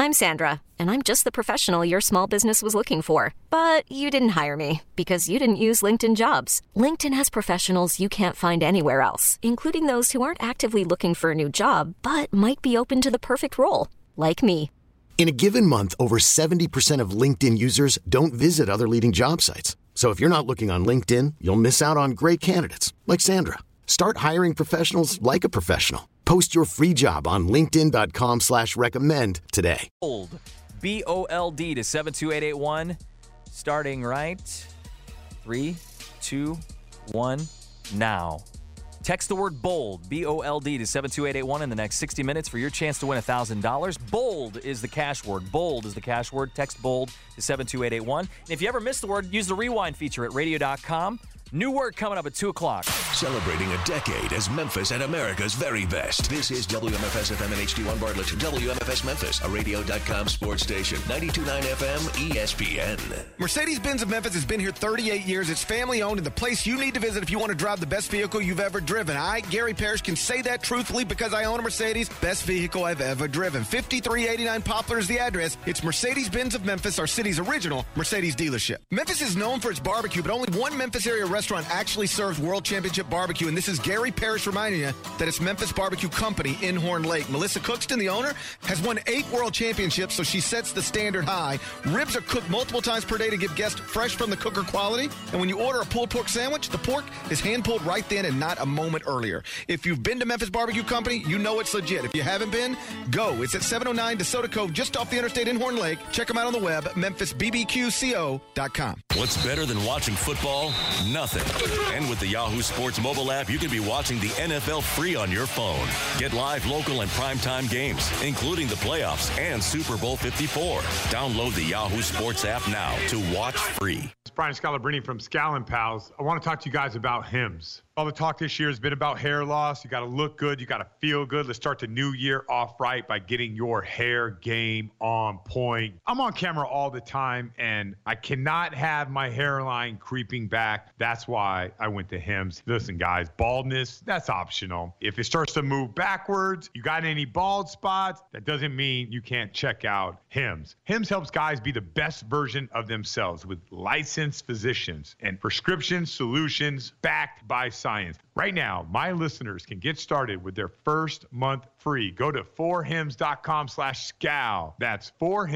I'm Sandra, and I'm just the professional your small business was looking for. But you didn't hire me because you didn't use LinkedIn Jobs. LinkedIn has professionals you can't find anywhere else, including those who aren't actively looking for a new job, but might be open to the perfect role, like me. In a given month, over 70% of LinkedIn users don't visit other leading job sites. So if you're not looking on LinkedIn, you'll miss out on great candidates like Sandra. Start hiring professionals like a professional. Post your free job on linkedin.com/recommend today. Bold, B-O-L-D to 72881. Starting right. 3, 2, 1, now. Text the word BOLD, B-O-L-D to 72881 in the next 60 minutes for your chance to win $1,000. BOLD is the cash word. BOLD is the cash word. Text BOLD to 72881. And if you ever miss the word, use the rewind feature at radio.com. New word coming up at 2 o'clock. Celebrating a decade as Memphis and America's very best. This is WMFS FM and HD1 Bartlett. WMFS Memphis, a radio.com sports station. 92.9 FM ESPN. Mercedes-Benz of Memphis has been here 38 years. It's family-owned and the place you need to visit if you want to drive the best vehicle you've ever driven. I, Gary Parrish, can say that truthfully because I own a Mercedes. Best vehicle I've ever driven. 5389 Poplar is the address. It's Mercedes-Benz of Memphis, our city's original Mercedes dealership. Memphis is known for its barbecue, but only one Memphis area restaurant actually serves World Championship barbecue, and this is Gary Parrish reminding you that it's Memphis Barbecue Company in Horn Lake. Melissa Cookston, the owner, has won 8 World Championships, so she sets the standard high. Ribs are cooked multiple times per day to give guests fresh from the cooker quality, and when you order a pulled pork sandwich, the pork is hand-pulled right then and not a moment earlier. If you've been to Memphis Barbecue Company, you know it's legit. If you haven't been, go. It's at 709 DeSoto Cove, just off the interstate in Horn Lake. Check them out on the web, memphisbbqco.com. What's better than watching football? Nothing. And with the Yahoo Sports mobile app, you can be watching the NFL free on your phone. Get live, local, and primetime games, including the playoffs and Super Bowl 54. Download the Yahoo Sports app now to watch free. It's Brian Scalabrine from Scal & Pals. I want to talk to you guys about Hims. All the talk this year has been about hair loss. You got to look good. You got to feel good. Let's start the new year off right by getting your hair game on point. I'm on camera all the time, and I cannot have my hairline creeping back. That's why I went to Hims. Listen, guys, baldness, that's optional. If it starts to move backwards, you got any bald spots, that doesn't mean you can't check out Hims. Hims helps guys be the best version of themselves with licensed physicians and prescription solutions backed by science. Right now, my listeners can get started with their first month free. Go to forhims.com/scal. That's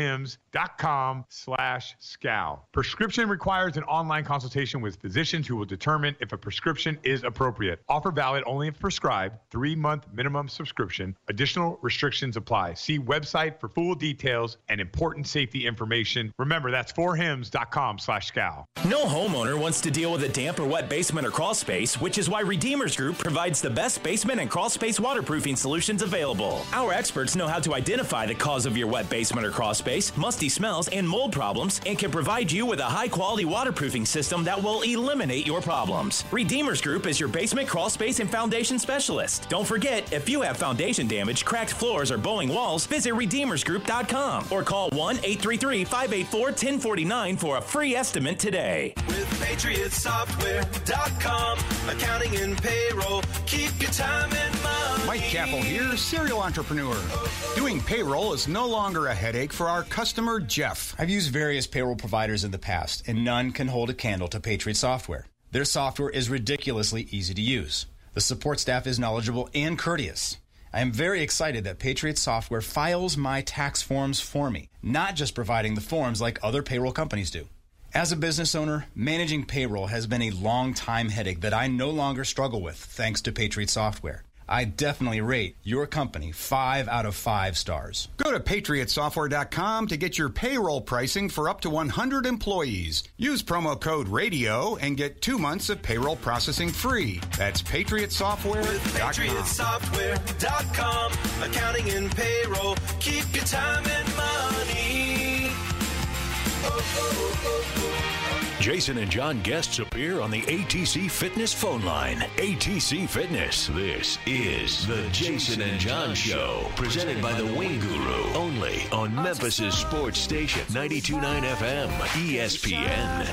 forhims.com/scal. Prescription requires an online consultation with physicians who will determine if a prescription is appropriate. Offer valid only if prescribed. 3-month minimum subscription. Additional restrictions apply. See website for full details and important safety information. Remember, that's forhims.com/scal. No homeowner wants to deal with a damp or wet basement or crawl space, which is why Redeemers Group provides the best basement and crawl space waterproofing solutions available. Our experts know how to identify the cause of your wet basement or crawl space, musty smells, and mold problems, and can provide you with a high-quality waterproofing system that will eliminate your problems. Redeemers Group is your basement, crawl space, and foundation specialist. Don't forget, if you have foundation damage, cracked floors, or bowing walls, visit RedeemersGroup.com or call 1-833-584-1049 for a free estimate today. With PatriotSoftware.com, accounting and payroll, keep your time and money. Mike Chappell here, serial entrepreneur. Doing payroll is no longer a headache for our customer, Jeff. I've used various payroll providers in the past, and none can hold a candle to Patriot Software. Their software is ridiculously easy to use. The support staff is knowledgeable and courteous. I am very excited that Patriot Software files my tax forms for me, not just providing the forms like other payroll companies do. As a business owner, managing payroll has been a long-time headache that I no longer struggle with thanks to Patriot Software. I definitely rate your company 5 out of 5 stars. Go to PatriotSoftware.com to get your payroll pricing for up to 100 employees. Use promo code RADIO and get 2 months of payroll processing free. That's PatriotSoftware.com. PatriotSoftware.com, accounting and payroll, keep your time and money. Jason and John guests appear on the ATC Fitness phone line. ATC Fitness. This is the Jason and John Show, presented by the Wing Guru, only on Memphis' sports station, 92.9 FM, ESPN.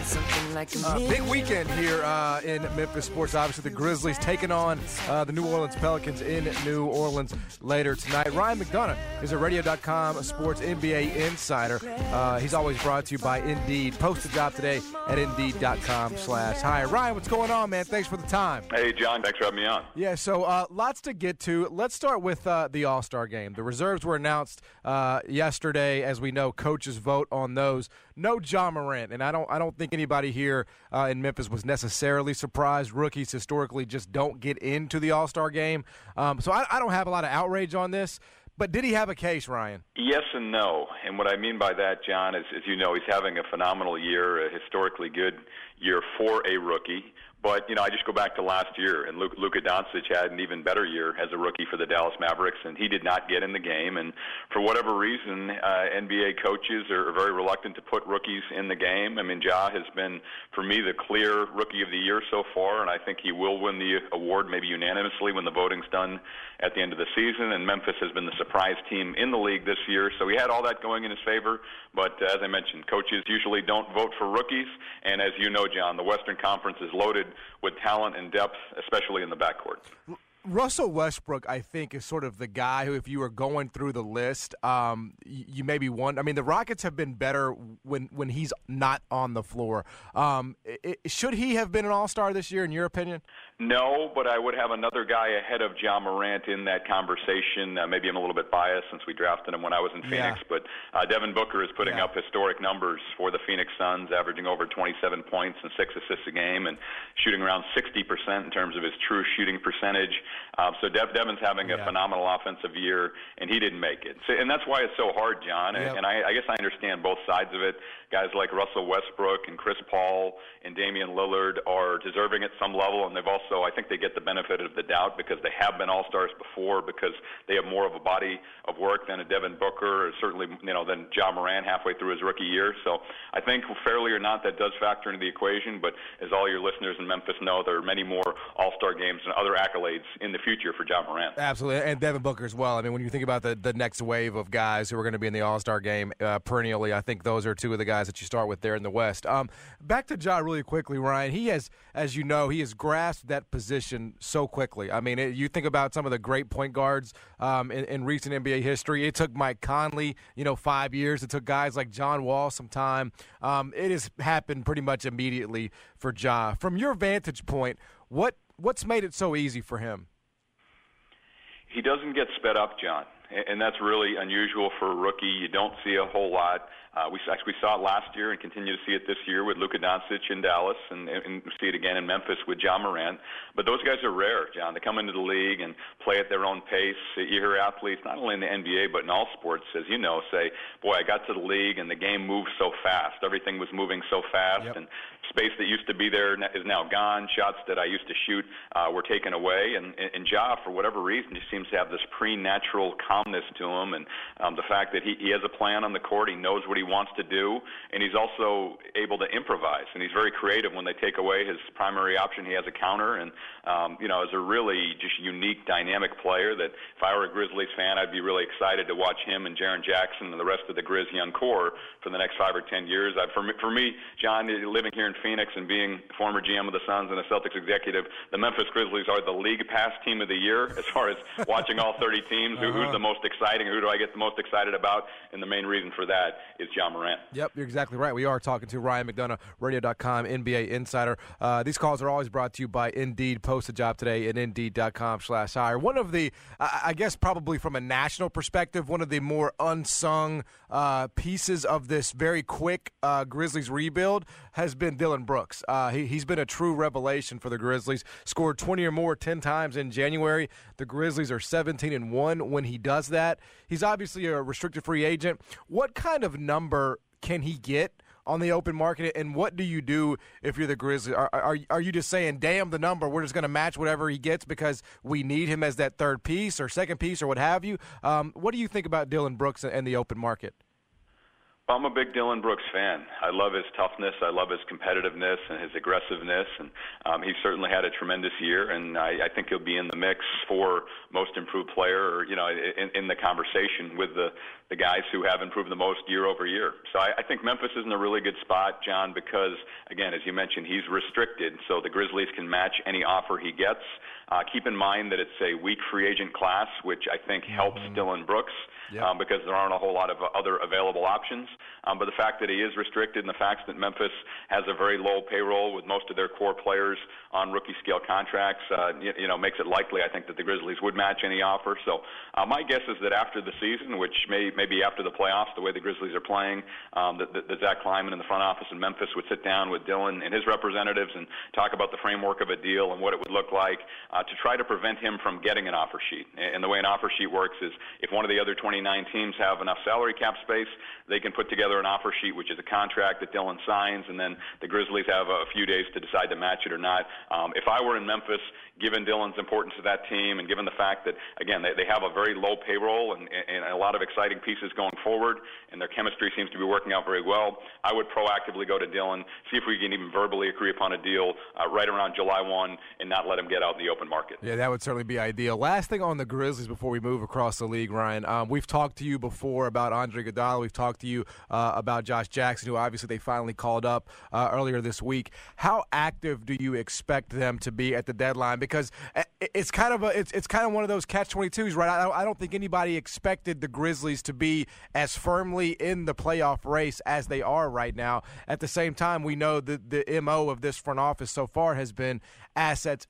Big weekend here in Memphis sports. Obviously, the Grizzlies taking on the New Orleans Pelicans in New Orleans later tonight. Ryan McDonough is a Radio.com sports NBA insider. He's always brought to you by Indeed. Post a job today at Indeed.com/hire. Ryan, what's going on, man? Thanks for the time. Hey, John. Thanks for having me on. Yeah, so lots to get to. Let's start with the All-Star game. The reserves were announced yesterday. As we know, coaches vote on those. No Ja Morant, and I don't think anybody here in Memphis was necessarily surprised. Rookies historically just don't get into the All-Star game. So I don't have a lot of outrage on this. But did he have a case, Ryan? Yes and no. And what I mean by that, John, is, as you know, he's having a phenomenal year, a historically good year for a rookie. But, I just go back to last year, and Luka Doncic had an even better year as a rookie for the Dallas Mavericks, and he did not get in the game. And for whatever reason, NBA coaches are very reluctant to put rookies in the game. I mean, Ja has been, for me, the clear Rookie of the Year so far, and I think he will win the award maybe unanimously when the voting's done at the end of the season. And Memphis has been the surprise team in the league this year, so he had all that going in his favor. But as I mentioned, coaches usually don't vote for rookies, and as you know, John, the Western Conference is loaded with talent and depth, especially in the backcourt. Russell Westbrook, I think, is sort of the guy who, if you were going through the list, you maybe won. I mean, the Rockets have been better when he's not on the floor. Should he have been an All-Star this year, in your opinion? No, but I would have another guy ahead of Ja Morant in that conversation. Maybe I'm a little bit biased since we drafted him when I was in Phoenix, but Devin Booker is putting up historic numbers for the Phoenix Suns, averaging over 27 points and 6 assists a game and shooting around 60% in terms of his true shooting percentage. So Devin's having a phenomenal offensive year, and he didn't make it. So, and that's why it's so hard, John. Yep. And I guess I understand both sides of it. Guys like Russell Westbrook and Chris Paul and Damian Lillard are deserving at some level, and they've also, I think they get the benefit of the doubt because they have been All-Stars before, because they have more of a body of work than a Devin Booker, or certainly, than Ja Morant halfway through his rookie year. So I think, fairly or not, that does factor into the equation. But as all your listeners in Memphis know, there are many more All-Star games and other accolades in the future for Ja Morant. Absolutely, and Devin Booker as well. I mean, when you think about the next wave of guys who are going to be in the All-Star game perennially, I think those are two of the guys that you start with there in the West. Back to Ja really quickly, Ryan. He has, as you know, he has grasped that position so quickly. I mean, you think about some of the great point guards in recent NBA history. It took Mike Conley, 5 years. It took guys like John Wall some time. It has happened pretty much immediately for Ja. From your vantage point, what's made it so easy for him? He doesn't get sped up, John, and that's really unusual for a rookie. You don't see a whole lot. We saw it last year and continue to see it this year with Luka Doncic in Dallas, and see it again in Memphis with Ja Morant. But those guys are rare, John. They come into the league and play at their own pace. You hear athletes, not only in the NBA but in all sports, as you know, say, boy, I got to the league and the game moved so fast. Everything was moving so fast, and space that used to be there is now gone. Shots that I used to shoot were taken away. And Ja, for whatever reason, just seems to have this preternatural calmness to him, and the fact that he has a plan on the court, he knows what he wants to do, and he's also able to improvise, and he's very creative. When they take away his primary option, he has a counter, and is a really just unique, dynamic player that if I were a Grizzlies fan, I'd be really excited to watch him and Jaren Jackson and the rest of the Grizz young core for the next 5 or 10 years. For me, John, living here in Phoenix and being former GM of the Suns and a Celtics executive, the Memphis Grizzlies are the league pass team of the year as far as watching all 30 teams. Who's the most exciting? Who do I get the most excited about? And the main reason for that is Ja Morant. Yep, you're exactly right. We are talking to Ryan McDonough, Radio.com NBA insider. These calls are always brought to you by Indeed. Post a job today at Indeed.com/hire. One of the, I guess probably from a national perspective, one of the more unsung pieces of this very quick Grizzlies rebuild has been Dillon Brooks. He's been a true revelation for the Grizzlies. Scored 20 or more 10 times in January. The Grizzlies are 17-1 when he does that. He's obviously a restricted free agent. What kind of number can he get on the open market, and what do you do if you're the Grizzlies? Are you just saying, damn the number, we're just going to match whatever he gets because we need him as that third piece or second piece or what have you? What do you think about Dillon Brooks and the open market? I'm a big Dillon Brooks fan. I love his toughness. I love his competitiveness and his aggressiveness. And he certainly had a tremendous year. And I think he'll be in the mix for most improved player, or, in the conversation with the guys who have improved the most year over year. So I think Memphis is in a really good spot, John, because, again, as you mentioned, he's restricted. So the Grizzlies can match any offer he gets. Keep in mind that it's a weak free agent class, which I think helps Dillon Brooks. Yep. Because there aren't a whole lot of other available options. But the fact that he is restricted and the fact that Memphis has a very low payroll with most of their core players on rookie scale contracts, makes it likely, I think, that the Grizzlies would match any offer. So my guess is that after the season, which may be after the playoffs, the way the Grizzlies are playing, that Zach Kleiman in the front office in Memphis would sit down with Dillon and his representatives and talk about the framework of a deal and what it would look like to try to prevent him from getting an offer sheet. And the way an offer sheet works is if one of the other 29 teams have enough salary cap space, they can put together an offer sheet, which is a contract that Dillon signs, and then the Grizzlies have a few days to decide to match it or not. If I were in Memphis, given Dillon's importance to that team and given the fact that, again, they have a very low payroll and a lot of exciting pieces going forward, and their chemistry seems to be working out very well, I would proactively go to Dillon, see if we can even verbally agree upon a deal right around July 1 and not let him get out in the open market. Yeah, that would certainly be ideal. Last thing on the Grizzlies before we move across the league, Ryan. We've talked to you before about Andre Iguodala. We've talked to you about Josh Jackson, who obviously they finally called up earlier this week. How active do you expect them to be at the deadline? Because it's kind of one of those catch-22s, right? I don't think anybody expected the Grizzlies to be as firmly in the playoff race as they are right now. At the same time, we know that the MO of this front office so far has been assets.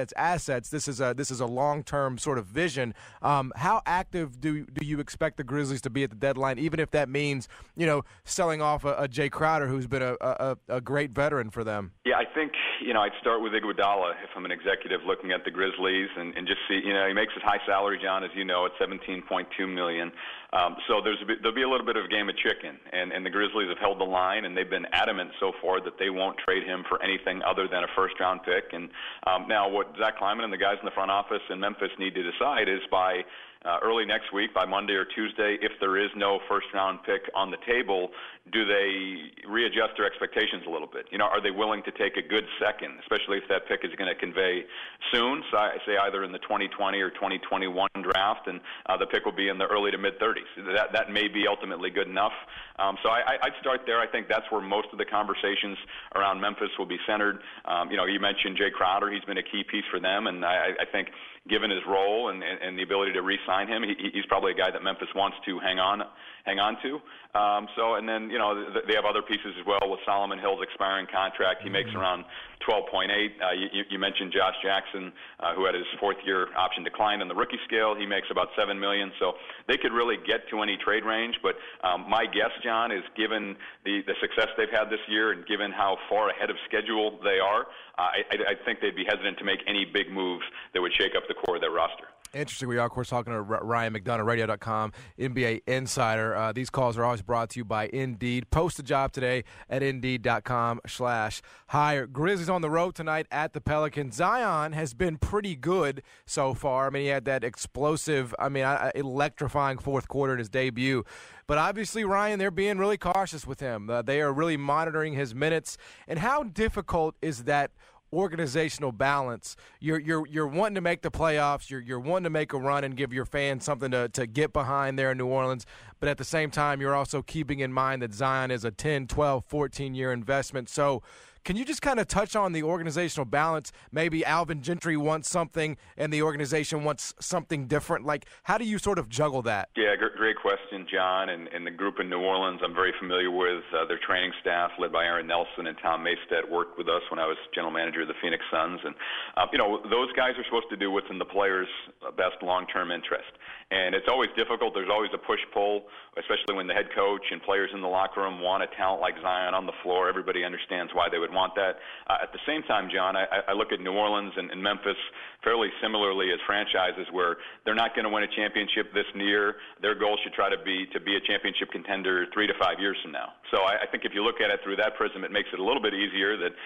This is a long-term sort of vision. How active do you expect the Grizzlies to be at the deadline, even if that means, selling off a Jay Crowder who's been a great veteran for them? Yeah, I think, I'd start with Iguodala if I'm an executive looking at the Grizzlies and just see, he makes his high salary, John, as you know, at $17.2 million. So there'll be a little bit of a game of chicken, and the Grizzlies have held the line, and they've been adamant so far that they won't trade him for anything other than a first-round pick. And now what Zach Kleiman and the guys in the front office in Memphis need to decide is by early next week, by Monday or Tuesday, if there is no first-round pick on the table, do they readjust their expectations a little bit? Are they willing to take a good second, especially if that pick is going to convey soon, so I say either in the 2020 or 2021 draft, and the pick will be in the early to mid-30s. That may be ultimately good enough. So I'd start there. I think that's where most of the conversations around Memphis will be centered. You mentioned Jay Crowder. He's been a key piece for them, and I think given his role and the ability to re-sign him, he's probably a guy that Memphis wants to hang on to. And then they have other pieces as well with Solomon Hill's expiring contract. He makes around 12.8. You mentioned Josh Jackson, who had his fourth-year option declined on the rookie scale. He makes about $7 million. So they could really get to any trade range. But my guess, John, is given the success they've had this year and given how far ahead of schedule they are, I think they'd be hesitant to make any big moves that would shake up the core of their roster. Interesting. We are, of course, talking to Ryan McDonough, Radio.com, NBA Insider. These calls are always brought to you by Indeed. Post a job today at Indeed.com/hire. Grizzlies on the road tonight at the Pelicans. Zion has been pretty good so far. He had that explosive, electrifying fourth quarter in his debut. But obviously, Ryan, they're being really cautious with him. They are really monitoring his minutes. And how difficult is that organizational balance? You're wanting to make the playoffs, you're wanting to make a run and give your fans something to get behind there in New Orleans, but at the same time you're also keeping in mind that Zion is a 10, 12, 14-year investment. So can you just kind of touch on the organizational balance? Maybe Alvin Gentry wants something and the organization wants something different. How do you sort of juggle that? Yeah, great question, John. And the group in New Orleans I'm very familiar with. Their training staff, led by Aaron Nelson and Tom Mastead, worked with us when I was general manager of the Phoenix Suns. And, those guys are supposed to do what's in the players' best long-term interest. And it's always difficult. There's always a push-pull, especially when the head coach and players in the locker room want a talent like Zion on the floor. Everybody understands why they would want that. At the same time, John, I look at New Orleans and Memphis fairly similarly as franchises where they're not going to win a championship this year. Their goal should try to be a championship contender 3 to 5 years from now. So I think if you look at it through that prism, it makes it a little bit easier that,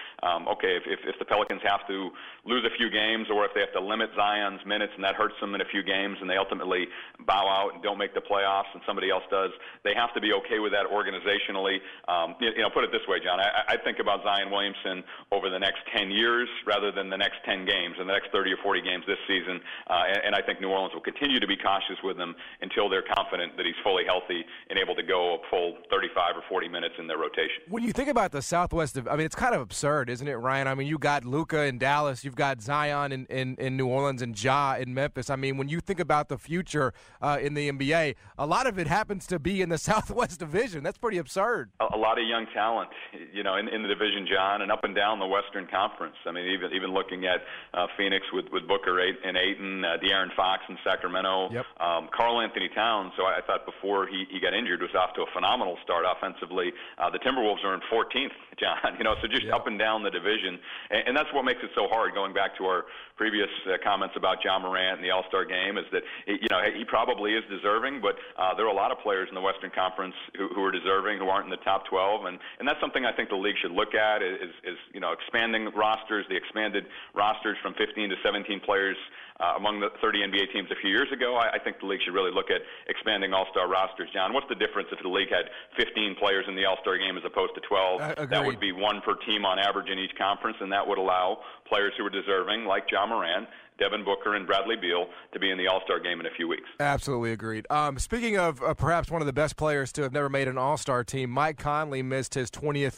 if the Pelicans have to lose a few games or if they have to limit Zion's minutes and that hurts them in a few games and they ultimately bow out and don't make the playoffs and somebody else does, they have to be okay with that organizationally. Put it this way, John, I think about Zion Williamson over the next 10 years rather than the next 10 games and the next 30 or 40 games this season. And I think New Orleans will continue to be cautious with him until they're confident that he's fully healthy and able to go a full 35 or 40 minutes in their rotation. When you think about the Southwest, it's kind of absurd, isn't it, Ryan? I mean, you got Luka in Dallas, you've got Zion in New Orleans and Ja in Memphis. I mean, when you think about the future in the NBA, a lot of it happens to be in the Southwest Division. That's pretty absurd. A lot of young talent, in the division, John, and up and down the Western Conference. I mean, even looking at Phoenix with Booker and Ayton, De'Aaron Fox in Sacramento, yep. Karl Anthony Towns, so I thought before he got injured, was off to a phenomenal start offensively. The Timberwolves are in 14th, John, so just yep. up and down the division. And that's what makes it so hard, going back to our previous comments about Ja Morant and the All-Star game, is that, he probably is deserving, but there are a lot of players in the Western Conference who are deserving, who aren't in the top 12. And that's something I think the league should look at is expanding rosters, the expanded rosters from 15 to 17 players among the 30 NBA teams a few years ago. I think the league should really look at expanding All-Star rosters. John, what's the difference if the league had 15 players in the All-Star game as opposed to 12? That would be one per team on average in each conference, and that would allow players who are deserving, like Ja Morant, Devin Booker, and Bradley Beal, to be in the All-Star game in a few weeks. Absolutely agreed. Speaking of perhaps one of the best players to have never made an All-Star team, Mike Conley missed his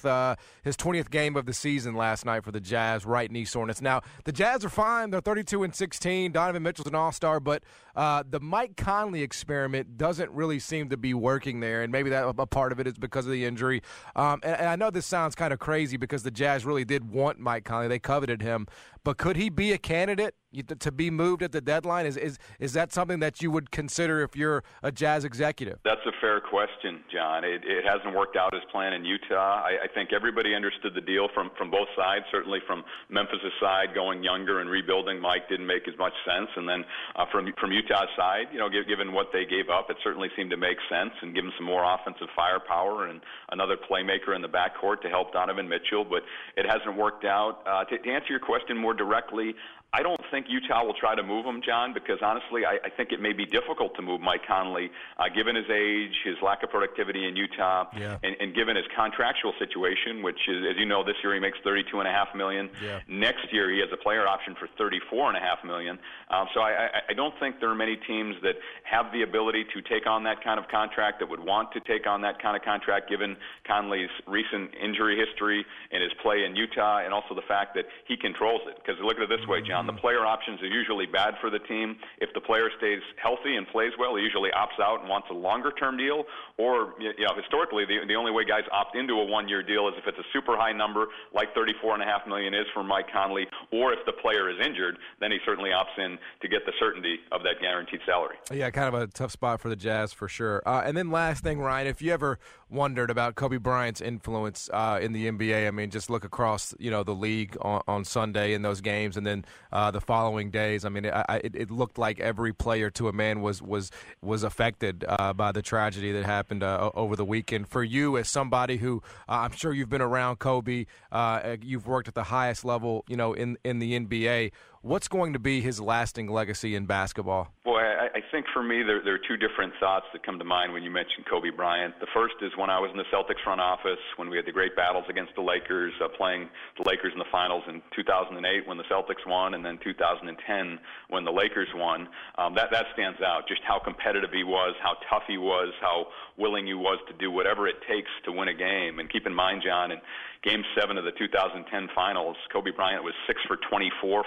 20th game of the season last night for the Jazz, right knee soreness. Now, the Jazz are fine. They're 32-16. Donovan Mitchell's an All-Star, but the Mike Conley experiment doesn't really seem to be working there, and maybe that a part of it is because of the injury. And I know this sounds kind of crazy because the Jazz really did want Mike Conley. They coveted him. But could he be a candidate to be moved at the deadline? Is that something that you would consider if you're a Jazz executive? That's a fair question, John. It hasn't worked out as planned in Utah. I think everybody understood the deal from both sides. Certainly from Memphis' side, going younger and rebuilding Mike didn't make as much sense. And then from Utah's side, given what they gave up, it certainly seemed to make sense and give them some more offensive firepower and another playmaker in the backcourt to help Donovan Mitchell. But it hasn't worked out. To answer your question more directly, I don't think Utah will try to move him, John, because honestly, I think it may be difficult to move Mike Conley, given his age, his lack of productivity in Utah, and given his contractual situation, which is, as you know, this year he makes $32.5 million. Yeah. Next year he has a player option for $34.5 million. So I don't think there are many teams that have the ability to take on that kind of contract, that would want to take on that kind of contract, given Conley's recent injury history and his play in Utah, and also the fact that he controls it. Because look at it this way, John. The player options are usually bad for the team. If the player stays healthy and plays well, he usually opts out and wants a longer-term deal. Or, historically, the only way guys opt into a one-year deal is if it's a super high number, like $34.5 million is for Mike Conley, or if the player is injured, then he certainly opts in to get the certainty of that guaranteed salary. Yeah, kind of a tough spot for the Jazz for sure. And then last thing, Ryan, if you ever wondered about Kobe Bryant's influence in the NBA, I mean, just look across, the league on Sunday in those games, and then the following days. I mean, it looked like every player to a man was affected by the tragedy that happened over the weekend. For you, as somebody who I'm sure you've been around Kobe, you've worked at the highest level, in the NBA. What's going to be his lasting legacy in basketball? Boy, I think for me there are two different thoughts that come to mind when you mention Kobe Bryant. The first is when I was in the Celtics front office, when we had the great battles against the Lakers, playing the Lakers in the finals in 2008 when the Celtics won, and then 2010 when the Lakers won. That stands out, just how competitive he was, how tough he was, how willing he was to do whatever it takes to win a game. And keep in mind, John, in Game 7 of the 2010 finals, Kobe Bryant was 6 for 24 from the floor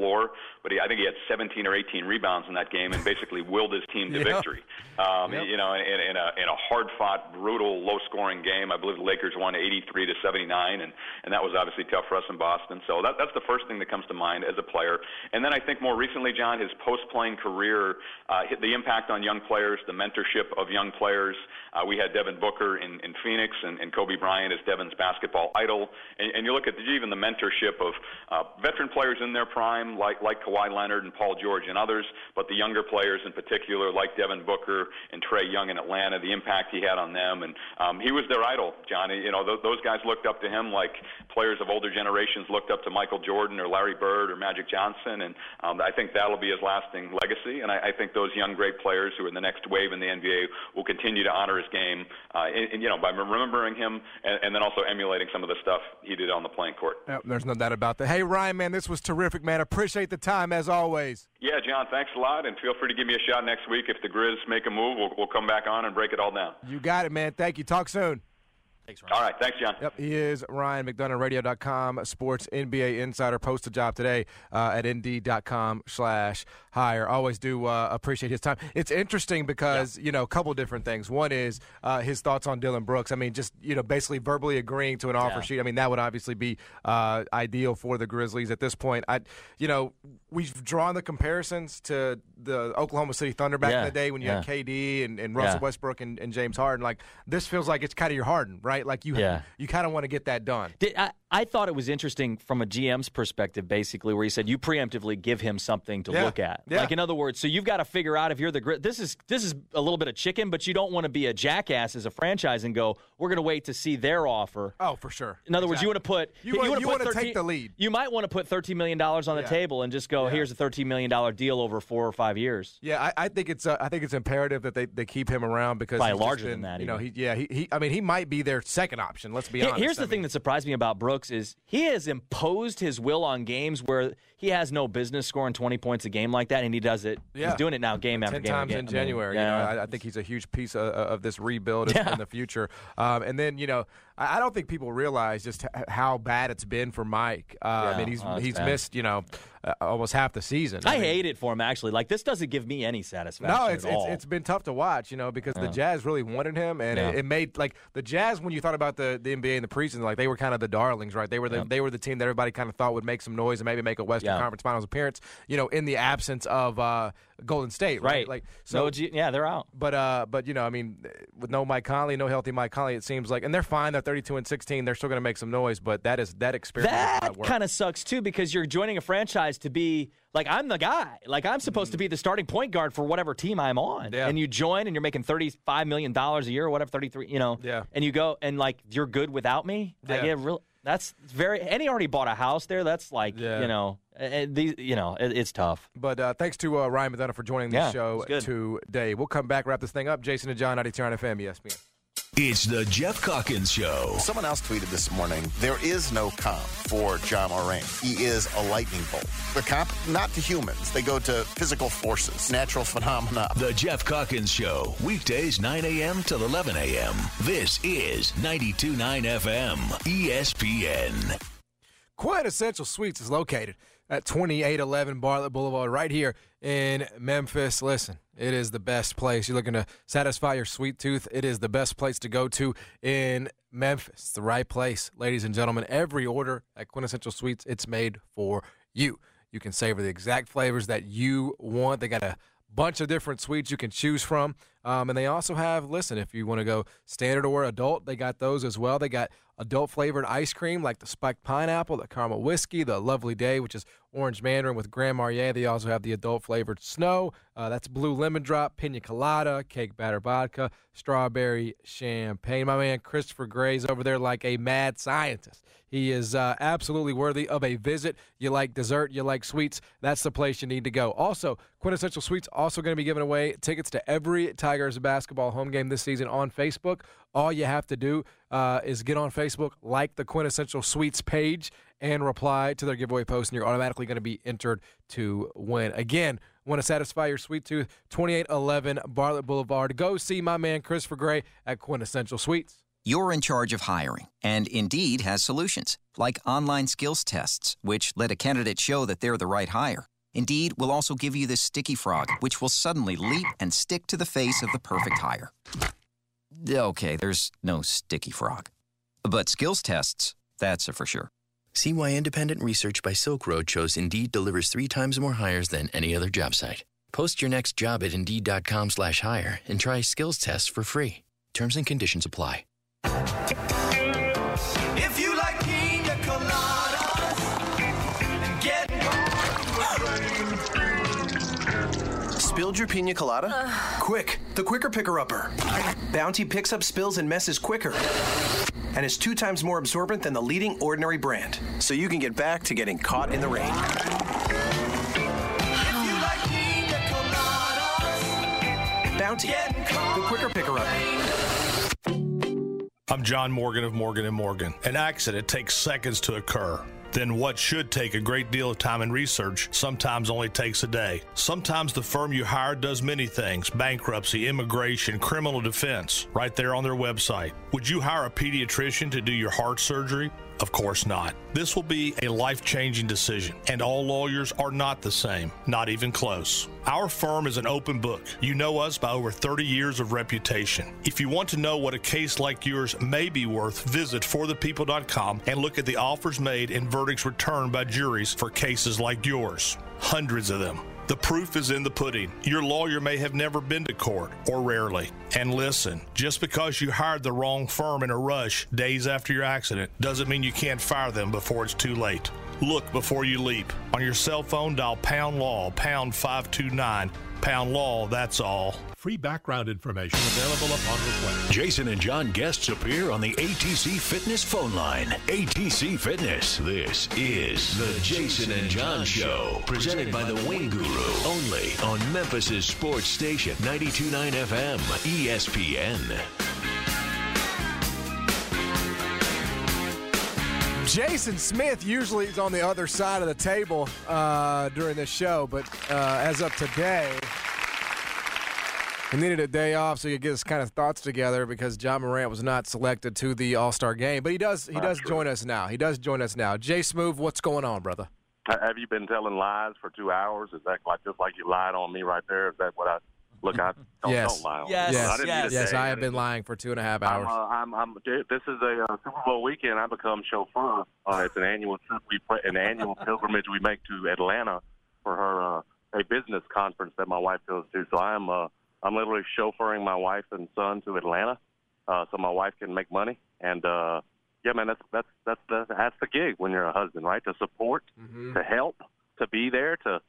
floor, but I think he had 17 or 18 rebounds in that game and basically willed his team to victory. You know, in a hard-fought, brutal, low-scoring game. I believe the Lakers won 83-79, and that was obviously tough for us in Boston. So that's the first thing that comes to mind as a player. And then I think more recently, John, his post-playing career, the impact on young players, the mentorship of young players. We had Devin Booker in Phoenix and Kobe Bryant as Devin's basketball idol. And you look at even the mentorship of veteran players in their prime, like Kawhi Leonard and Paul George and others, but the younger players in particular, like Devin Booker and Trae Young in Atlanta, the impact he had on them. And he was their idol, John. You know, those guys looked up to him like players of older generations looked up to Michael Jordan or Larry Bird or Magic Johnson. And I think that'll be his lasting legacy. And I think those young, great players who are in the next wave in the NBA will continue to honor his game, you know, by remembering him and then also emulating some of the stuff he did on the playing court. Yep, there's no doubt about that. Hey, Ryan, man, this was terrific, man. Appreciate the time, as always. Yeah, John, thanks a lot, and feel free to give me a shot next week. If the Grizz make a move, we'll come back on and break it all down. You got it, man. Thank you. Talk soon. Thanks, Ryan. All right. Thanks, John. Yep, he is Ryan McDonough, Radio.com, Sports NBA Insider. Post a job today at Indeed.com/hire. Always do appreciate his time. It's interesting because, you know, a couple different things. One is his thoughts on Dillon Brooks. I mean, just, you know, basically verbally agreeing to an offer sheet. I mean, that would obviously be ideal for the Grizzlies at this point. You know, we've drawn the comparisons to the Oklahoma City Thunder back in the day when you had KD and Russell Westbrook and James Harden. Like, this feels like it's kind of your Harden, right? Like, you kind of want to get that done. I thought it was interesting from a GM's perspective, basically, where he said you preemptively give him something to look at. Yeah. Like, in other words, so you've got to figure out if you're the this is a little bit of chicken, but you don't want to be a jackass as a franchise and go, we're going to wait to see their offer. Oh, for sure. In other words, you want to put you want to take the lead. You might want to put $13 million on the table and just go, here's a $13 million deal over 4 or 5 years. Yeah, I think it's imperative that they keep him around because probably larger than that. You know, he might be their second option. Let's be honest. Here's the thing that surprised me about Brooks is he has imposed his will on games where he has no business scoring 20 points a game like that, and he does it. He's doing it now game after 10 game. 10 times in January. You know, I think he's a huge piece of this rebuild in the future. And then, you know, I don't think people realize just how bad it's been for Mike. I mean, he's missed, you know, almost half the season. I hate it for him, actually. Like, this doesn't give me any satisfaction at all. It's been tough to watch, you know, because the Jazz really wanted him, and it made, like, the Jazz, when you thought about the NBA in the preseason, like, they were kind of the darlings, right? They were the team that everybody kind of thought would make some noise and maybe make a Western Conference Finals appearance, you know, in the absence of Golden State, right? Like, so they're out. But you know, I mean, with no Mike Conley, no healthy Mike Conley, it seems like, and they're fine. They're 32-16. They're still going to make some noise, but that experience that kind of sucks too, because you're joining a franchise to be like, I'm the guy. Like, I'm supposed to be the starting point guard for whatever team I'm on, and you join and you're making $35 million a year or whatever, 33, you know, and you go and like you're good without me. Like, that's very. And he already bought a house there. That's like, you know, it's tough. But thanks to Ryan McDonough for joining the show today. We'll come back, wrap this thing up. Jason and John, 92.9 FM, ESPN. It's the Jeff Calkins Show. Someone else tweeted this morning, there is no comp for Ja Morant. He is a lightning bolt. The comp, not to humans. They go to physical forces, natural phenomena. The Jeff Calkins Show, weekdays 9 a.m. till 11 a.m. This is 92.9 FM, ESPN. Quintessential Suites is located at 2811 Bartlett Boulevard right here in Memphis. Listen, it is the best place. You're looking to satisfy your sweet tooth, it is the best place to go to in Memphis. It's the right place, ladies and gentlemen. Every order at Quintessential Suites, it's made for you. You can savor the exact flavors that you want. They got a bunch of different suites you can choose from. And they also have, listen, if you want to go standard or adult, they got those as well. They got adult-flavored ice cream like the spiked pineapple, the caramel whiskey, the lovely day, which is orange mandarin with Grand Marnier. They also have the adult-flavored snow. That's blue lemon drop, pina colada, cake batter vodka, strawberry champagne. My man Christopher Gray's over there like a mad scientist. He is absolutely worthy of a visit. You like dessert, you like sweets, that's the place you need to go. Also, Quintessential Suites also going to be giving away tickets to every Tigers basketball home game this season on Facebook. All you have to do is get on Facebook, like the Quintessential Suites page, and reply to their giveaway post, and you're automatically going to be entered to win. Again, want to satisfy your sweet tooth, 2811 Bartlett Boulevard. Go see my man Christopher Gray at Quintessential Suites. You're in charge of hiring, and Indeed has solutions, like online skills tests, which let a candidate show that they're the right hire. Indeed will also give you this sticky frog, which will suddenly leap and stick to the face of the perfect hire. Okay, there's no sticky frog. But skills tests, that's a for sure. See why independent research by Silk Road shows Indeed delivers 3 times more hires than any other job site. Post your next job at Indeed.com/hire and try skills tests for free. Terms and conditions apply. If you like pina coladas and get Spilled your pina colada? Quick, the Quicker Picker-Upper. Bounty picks up spills and messes quicker. And is 2 times more absorbent than the leading Ordinary brand. So you can get back to getting caught in the rain. Bounty, the Quicker Picker-Upper. I'm John Morgan of Morgan & Morgan. An accident takes seconds to occur. Then what should take a great deal of time and research sometimes only takes a day. Sometimes the firm you hire does many things: bankruptcy, immigration, criminal defense, right there on their website. Would you hire a pediatrician to do your heart surgery? Of course not. This will be a life-changing decision, and all lawyers are not the same, not even close. Our firm is an open book. You know us by over 30 years of reputation. If you want to know what a case like yours may be worth, visit forthepeople.com and look at the offers made and verdicts returned by juries for cases like yours. Hundreds of them. The proof is in the pudding. Your lawyer may have never been to court, or rarely. And listen, just because you hired the wrong firm in a rush days after your accident doesn't mean you can't fire them before it's too late. Look before you leap. On your cell phone, dial pound law, pound 529. Pound law, that's all. Free background information available upon request. Jason and John guests appear on the ATC Fitness phone line. ATC Fitness. This is the Jason and John Show. Presented by the Wing Guru. Only on Memphis' sports station, 92.9 FM, ESPN. Jason Smith usually is on the other side of the table during this show, but as of today, he needed a day off so he could get his kind of thoughts together because Ja Morant was not selected to the All-Star game. But he does join us now. He does join us now. Jay Smoove, what's going on, brother? Have you been telling lies for 2 hours? Is that just like you lied on me right there? Is that what I look? I don't lie on. Yes, I have been lying for 2.5 hours. This is a Super Bowl weekend. I become chauffeur. It's an annual trip an annual pilgrimage we make to Atlanta for her a business conference that my wife goes to. So I'm literally chauffeuring my wife and son to Atlanta, so my wife can make money. And yeah, man, that's the gig when you're a husband, right? To support, to help, to be there, to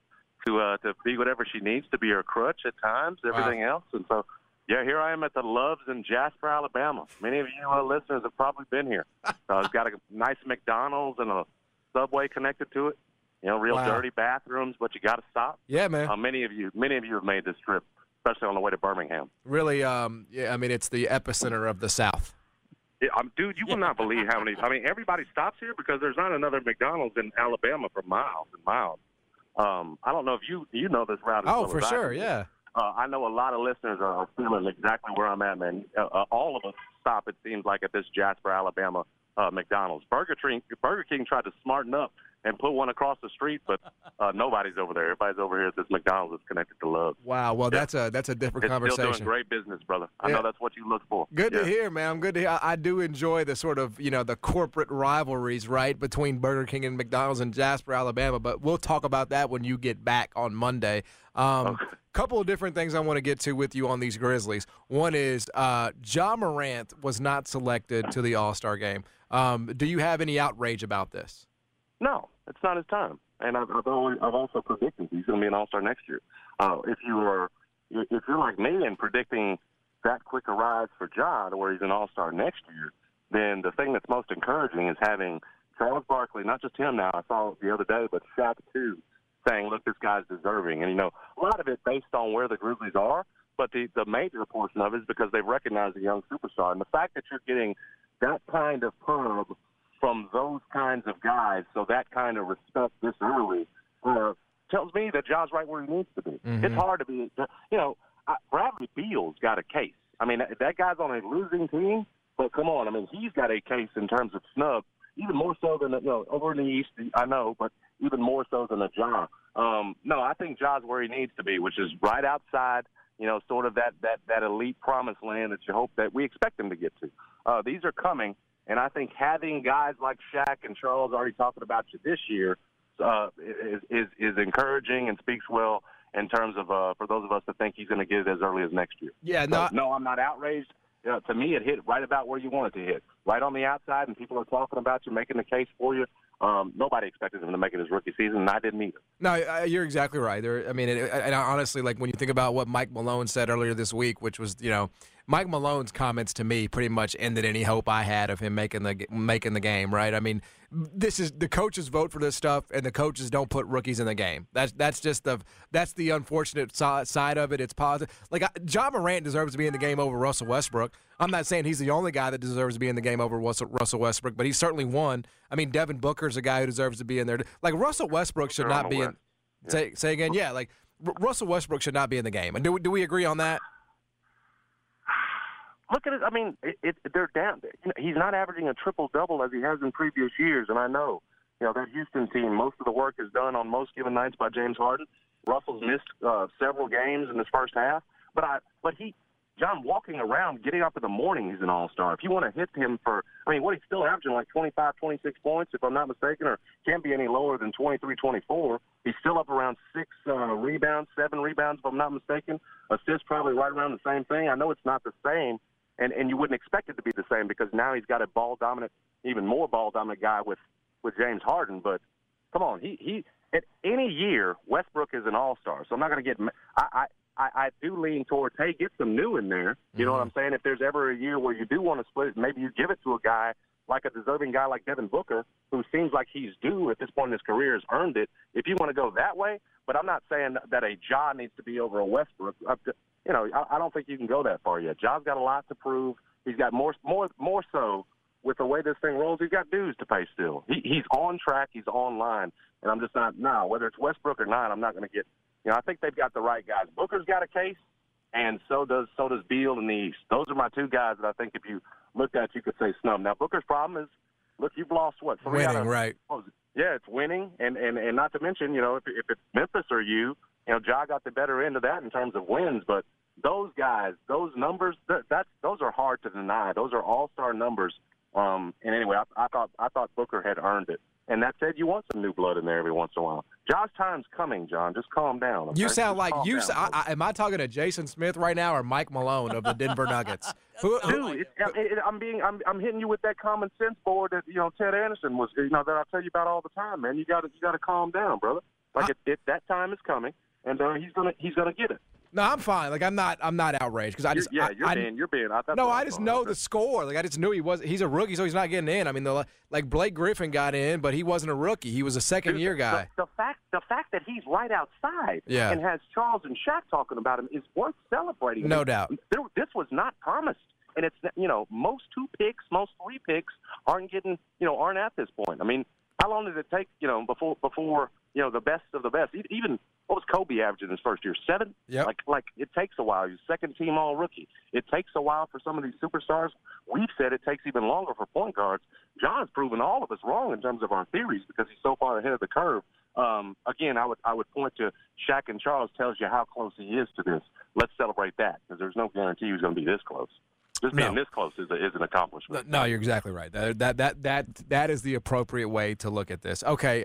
be whatever she needs, to be her crutch at times, everything else. And so, yeah, here I am at the Loves in Jasper, Alabama. Many of you listeners have probably been here. It's got a nice McDonald's and a Subway connected to it. You know, real dirty bathrooms, but you got to stop. Yeah, man. Many of you have made this trip, especially on the way to Birmingham. Really, yeah, I mean, it's the epicenter of the South. Yeah, dude, you will not believe how many. I mean, everybody stops here because there's not another McDonald's in Alabama for miles and miles. I don't know if you know this route as well for as sure, I do. yeah. I know a lot of listeners are feeling exactly where I'm at, man. All of us stop, it seems like, at this Jasper, Alabama McDonald's. Burger King tried to smarten up and put one across the street, but nobody's over there. Everybody's over here at this McDonald's that's connected to Love. Wow, well, that's a different conversation. It's still doing great business, brother. I know that's what you look for. Good to hear, man. I'm good to hear. I do enjoy the sort of, the corporate rivalries, right, between Burger King and McDonald's in Jasper, Alabama, but we'll talk about that when you get back on Monday. Couple of different things I want to get to with you on these Grizzlies. One is Ja Morant was not selected to the All-Star game. Do you have any outrage about this? No, it's not his time, and I've also predicted he's going to be an All-Star next year. If you're like me and predicting that quick a rise for Ja to where he's an All-Star next year, then the thing that's most encouraging is having Charles Barkley, not just him now, I saw it the other day, but Shaq too, saying, look, this guy's deserving. And, a lot of it based on where the Grizzlies are, but the major portion of it is because they've recognized a young superstar. And the fact that you're getting that kind of pub from those kinds of guys, so that kind of respect this early, tells me that Ja's right where he needs to be. Mm-hmm. It's hard to be, Bradley Beal's got a case. I mean, that guy's on a losing team, But come on, I mean, he's got a case in terms of snub, even more so than, over in the East, I know, but even more so than a Ja. No, I think Ja's where he needs to be, which is right outside, sort of that elite promised land that you hope that we expect him to get to. These are coming, and I think having guys like Shaq and Charles already talking about you this year is encouraging and speaks well in terms of for those of us that think he's going to get it as early as next year. Yeah, no, I'm not outraged. To me, it hit right about where you want it to hit, right on the outside, and people are talking about you, making the case for you. Nobody expected him to make it his rookie season, and I didn't either. No, you're exactly right. And honestly, like when you think about what Mike Malone said earlier this week, which was, Mike Malone's comments to me pretty much ended any hope I had of him making the game, right? I mean, this is the coaches vote for this stuff, and the coaches don't put rookies in the game. That's the unfortunate side of it. It's positive. Like Ja Morant deserves to be in the game over Russell Westbrook. I'm not saying he's the only guy that deserves to be in the game over Russell Westbrook, but he's certainly one. I mean, Devin Booker's a guy who deserves to be in there. Like Russell Westbrook should not be in. Say again, yeah. Like Russell Westbrook should not be in the game. And do we agree on that? Look at it. I mean, they're down. He's not averaging a triple-double as he has in previous years, and I know, that Houston team, most of the work is done on most given nights by James Harden. Russell's missed several games in his first half, but John, walking around, getting up in the morning, he's an all-star. If you want to hit him he's still averaging like 25, 26 points, if I'm not mistaken, or can't be any lower than 23, 24. He's still up around 6 rebounds, 7 rebounds, if I'm not mistaken. Assists probably right around the same thing. I know it's not the same, and you wouldn't expect it to be the same because now he's got a ball-dominant, even more ball-dominant guy with James Harden. But come on, he at any year, Westbrook is an all-star. So I'm not going to get I do lean towards, hey, get some new in there. You know what I'm saying? If there's ever a year where you do want to split it, maybe you give it to a guy like a deserving guy like Devin Booker, who seems like he's due at this point in his career, has earned it. If you want to go that way, but I'm not saying that a Ja needs to be over a Westbrook. I don't think you can go that far yet. Ja's got a lot to prove. He's got more so with the way this thing rolls. He's got dues to pay still. He's on track. He's online. And I'm just not, whether it's Westbrook or not, I'm not going to get, I think they've got the right guys. Booker's got a case, and so does Beal in the East. Those are my two guys that I think if you looked at, you could say snub. Now, Booker's problem is, look, you've lost what? Winning, right. Yeah, it's winning, and not to mention, if it's Memphis or Ja got the better end of that in terms of wins, but those guys, those numbers, those are hard to deny. Those are all-star numbers. And anyway, I thought Booker had earned it. And that said, you want some new blood in there every once in a while. Josh time's coming, John. Just calm down. Okay? You sound like you. Am I talking to Jason Smith right now or Mike Malone of the Denver Nuggets? Dude, I'm hitting you with that common sense board that Ted Anderson was. That I tell you about all the time, man. You got to calm down, brother. Like that time is coming, and he's gonna get it. No, I'm fine. Like I'm not outraged because you're being. I just know the score. Like I just knew he's a rookie, so he's not getting in. I mean, like Blake Griffin got in, but he wasn't a rookie. He was a second-year guy. The fact that he's right outside and has Charles and Shaq talking about him is worth celebrating. No doubt. This was not promised, and it's most 2 picks, most 3 picks aren't at this point. I mean, how long did it take before the best of the best? Even what was Kobe averaging his first year? 7? Yeah. Like it takes a while. He's second-team all-rookie. It takes a while for some of these superstars. We've said it takes even longer for point guards. John's proven all of us wrong in terms of our theories because he's so far ahead of the curve. Again, I would point to Shaq and Charles tells you how close he is to this. Let's celebrate that because there's no guarantee he's going to be this close. Just being this close is an accomplishment. No, you're exactly right. That is the appropriate way to look at this. Okay,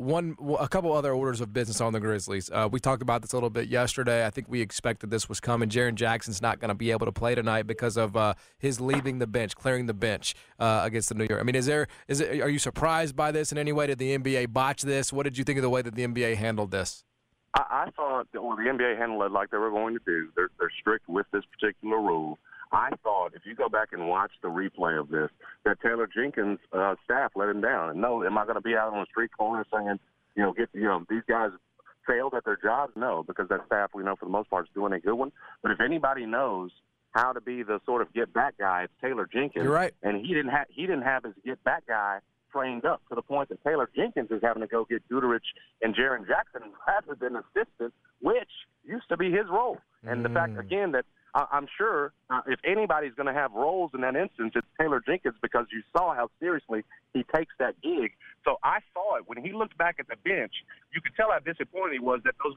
a couple other orders of business on the Grizzlies. We talked about this a little bit yesterday. I think we expected this was coming. Jaren Jackson's not going to be able to play tonight because of his leaving the bench, clearing the bench against the New York. I mean, are you surprised by this in any way? Did the NBA botch this? What did you think of the way that the NBA handled this? I thought the NBA handled it like they were going to do. They're strict with this particular rule. I thought if you go back and watch the replay of this, that Taylor Jenkins' staff let him down. And no, am I going to be out on the street corner saying, these guys failed at their jobs? No, because that staff we know for the most part is doing a good one. But if anybody knows how to be the sort of get back guy, it's Taylor Jenkins. You're right. And he didn't have his get back guy trained up to the point that Taylor Jenkins is having to go get Guterich and Jaren Jackson rather than assistant, which used to be his role. And the fact again that I'm sure if anybody's going to have roles in that instance, it's Taylor Jenkins, because you saw how seriously he takes that gig. So I saw it when he looked back at the bench. You could tell how disappointed he was that those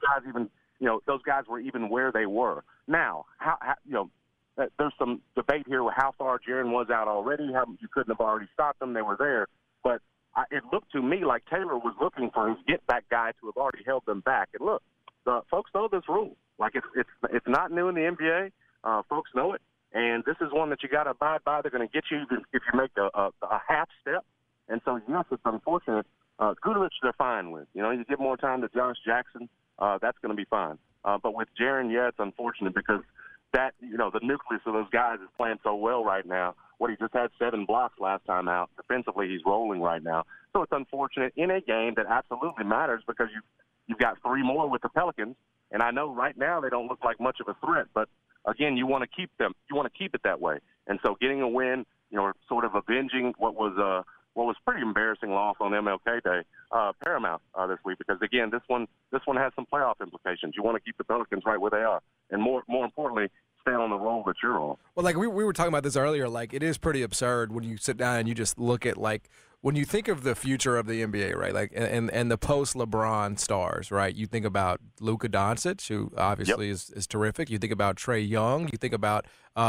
guys were even where they were. Now, there's some debate here with how far Jaren was out already. How you couldn't have already stopped them; they were there. But it looked to me like Taylor was looking for his get-back guy to have already held them back. And look, the folks know this rule. Like it's not new in the NBA. Folks know it, and this is one that you got to abide by. They're going to get you if you make a half step. And so, yes, it's unfortunate. Gutelich, they're fine with. You give more time to Josh Jackson, that's going to be fine. But with Jaren, yeah, it's unfortunate because that, the nucleus of those guys is playing so well right now. He just had 7 blocks last time out. Defensively, he's rolling right now. So it's unfortunate in a game that absolutely matters because you've got 3 more with the Pelicans. And I know right now they don't look like much of a threat, but again, you want to keep them. You want to keep it that way. And so getting a win, sort of avenging what was pretty embarrassing loss on MLK Day, paramount this week because again, this one has some playoff implications. You want to keep the Pelicans right where they are, and more importantly, stay on the roll that you're on. Well, like we were talking about this earlier, like it is pretty absurd when you sit down and you just look at like when you think of the future of the NBA, right? Like and the post LeBron stars, right? You think about Luka Doncic, who obviously is terrific. You think about Trae Young. You think about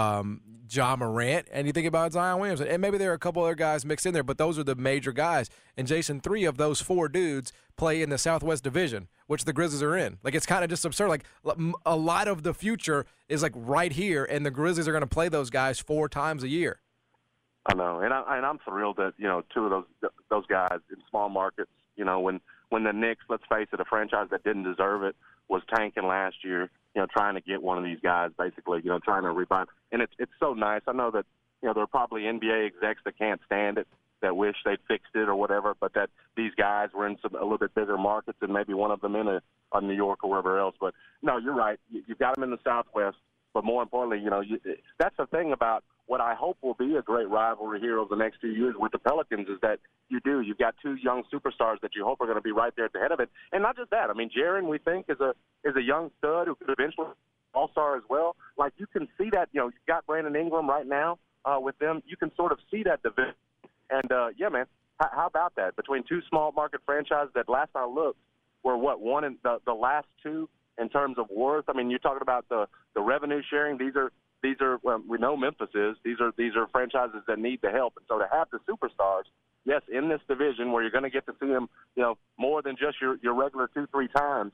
Ja Morant, and you think about Zion Williamson. And maybe there are a couple other guys mixed in there, but those are the major guys. And Jason, 3 of those 4 dudes play in the Southwest Division, which the Grizzlies are in. Like it's kind of just absurd. Like a lot of the future is like right here, and the Grizzlies are going to play those guys 4 times a year. I know, and I'm thrilled that 2 of those guys in small markets. When the Knicks, let's face it, a franchise that didn't deserve it, was tanking last year. Trying to get one of these guys, basically, trying to revive. And it's so nice. I know that there are probably NBA execs that can't stand it, that wish they'd fixed it or whatever, but that these guys were in a little bit bigger markets and maybe one of them in a New York or wherever else. But no, you're right. You've got them in the Southwest. But more importantly, that's the thing about what I hope will be a great rivalry here over the next few years with the Pelicans is that you've got 2 young superstars that you hope are going to be right there at the head of it. And not just that. I mean, Jaren, we think, is a young stud who could eventually all-star as well. Like, you can see that, you've got Brandon Ingram right now with them. You can sort of see that division. And, yeah, man, how about that? Between 2 small market franchises that last I looked were, one in the last 2 in terms of worth. I mean, you're talking about the revenue sharing. These are we know Memphis is. These are franchises that need the help. And so to have the superstars, yes, in this division where you're going to get to see them, more than just your regular 2-3 times.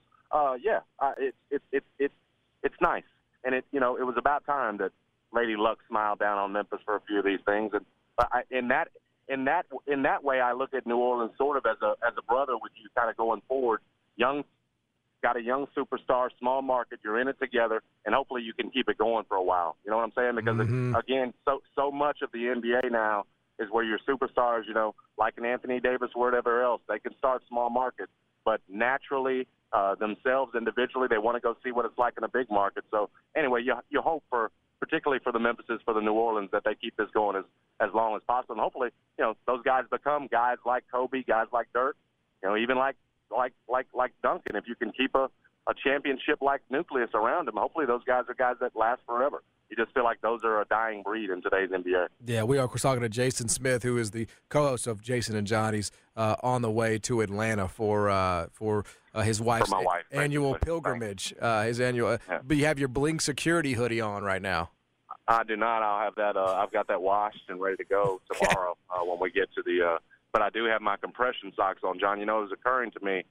It's nice. And it was about time that Lady Luck smiled down on Memphis for a few of these things. And in that way, I look at New Orleans sort of as a brother with you, kind of going forward. Got a young superstar, small market. You're in it together, and hopefully you can keep it going for a while. You know what I'm saying? Because again, so much of the NBA now is where your superstars, like an Anthony Davis or whatever else, they can start small markets, but naturally themselves individually, they want to go see what it's like in a big market. So anyway, you hope particularly for the Memphises, for the New Orleans, that they keep this going as long as possible, and hopefully, those guys become guys like Kobe, guys like Dirk, even like Duncan. If you can keep a championship-like nucleus around them, hopefully those guys are guys that last forever. You just feel like those are a dying breed in today's NBA. Yeah, we are. We're talking to Jason Smith, who is the co-host of Jason and Johnny's on the way to Atlanta for his wife's annual pilgrimage. His annual. But you have your Blink Security hoodie on right now. I do not. I'll have that. I've got that washed and ready to go tomorrow when we get to the. But I do have my compression socks on, John. It was occurring to me,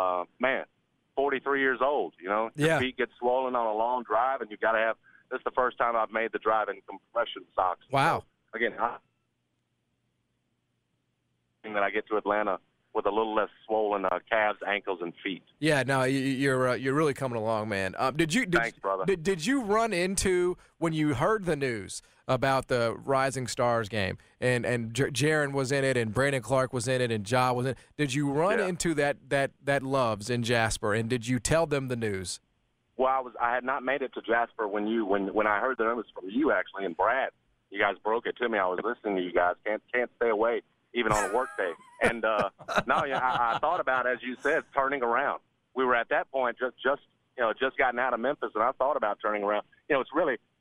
43 years old. Your feet get swollen on a long drive, and you got to have. This is the first time I've made the drive in compression socks. Wow. So, again, that I get to Atlanta with a little less swollen calves, ankles, and feet. Yeah, no, you're really coming along, man. Thanks, brother. Did you run into, when you heard the news about the Rising Stars game, and Jaren was in it, and Brandon Clark was in it, and Ja was in it, did you run into that Loves in Jasper, and did you tell them the news? Well, I had not made it to Jasper when I heard the news from you, actually, and Brad. You guys broke it to me. I was listening to you guys. Can't stay away even on a work day. And I thought about, as you said, turning around. We were at that point just gotten out of Memphis, and I thought about turning around. It's really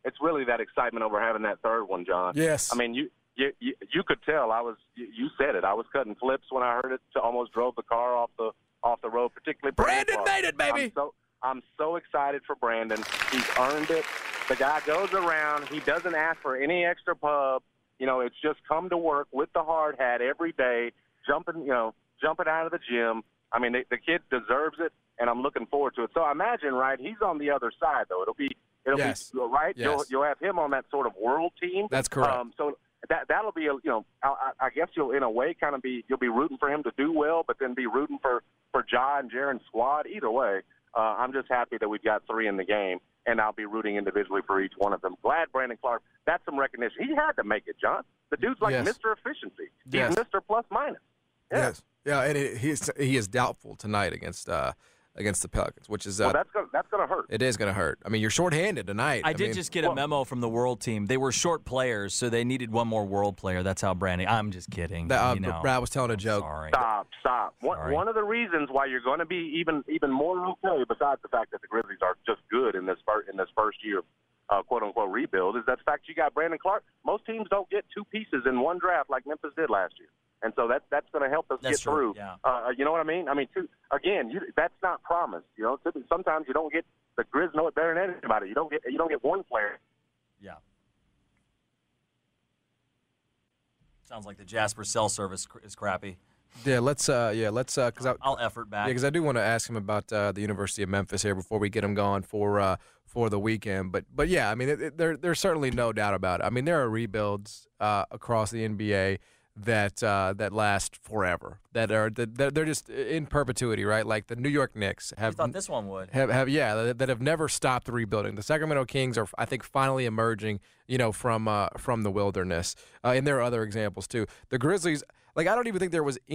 it's really that excitement over having that third one, John. Yes. I mean, you could tell you said it. I was cutting flips when I heard it. Almost drove the car off the road, particularly Brandon made it, baby. I'm so excited for Brandon. He's earned it. The guy goes around. He doesn't ask for any extra pub. It's just come to work with the hard hat every day, jumping out of the gym. I mean, the kid deserves it, and I'm looking forward to it. So I imagine, right, he's on the other side, though. It'll be right. Yes. You'll have him on that sort of world team. That's correct. So that'll be I guess you'll in a way you'll be rooting for him to do well, but then be rooting for Ja and Jaren's squad. Either way, I'm just happy that we've got 3 in the game, and I'll be rooting individually for each one of them. Glad Brandon Clark. That's some recognition. He had to make it, John. The dude's like Mr. Efficiency. He's Mr. Plus Minus. Yeah. Yes. Yeah, and he is doubtful tonight against the Pelicans, which is that's gonna hurt. It is gonna hurt. I mean, you're shorthanded tonight. I did just get a memo from the World team. They were short players, so they needed one more World player. That's how Brandon. I'm just kidding. Brad was telling a joke. Sorry. Stop. One of the reasons why you're going to be even more okay, besides the fact that the Grizzlies are just good in this first year, quote unquote rebuild, is that the fact you got Brandon Clark. Most teams don't get 2 pieces in one draft like Memphis did last year. And so that's going to help us get through. Yeah. You know what I mean? I mean, that's not promised. Sometimes you don't get the Grizz know it better than anybody. You don't get one player. Yeah. Sounds like the Jasper cell service is crappy. Yeah, let's because I'll effort back. Yeah, because I do want to ask him about the University of Memphis here before we get him going for the weekend. But yeah, I mean, there's certainly no doubt about it. I mean, there are rebuilds across the NBA that last forever. That they're just in perpetuity, right? Like the New York Knicks have. I thought this one would that have never stopped rebuilding. The Sacramento Kings are, I think, finally emerging, from the wilderness. And there are other examples too. The Grizzlies, like, I don't even think there was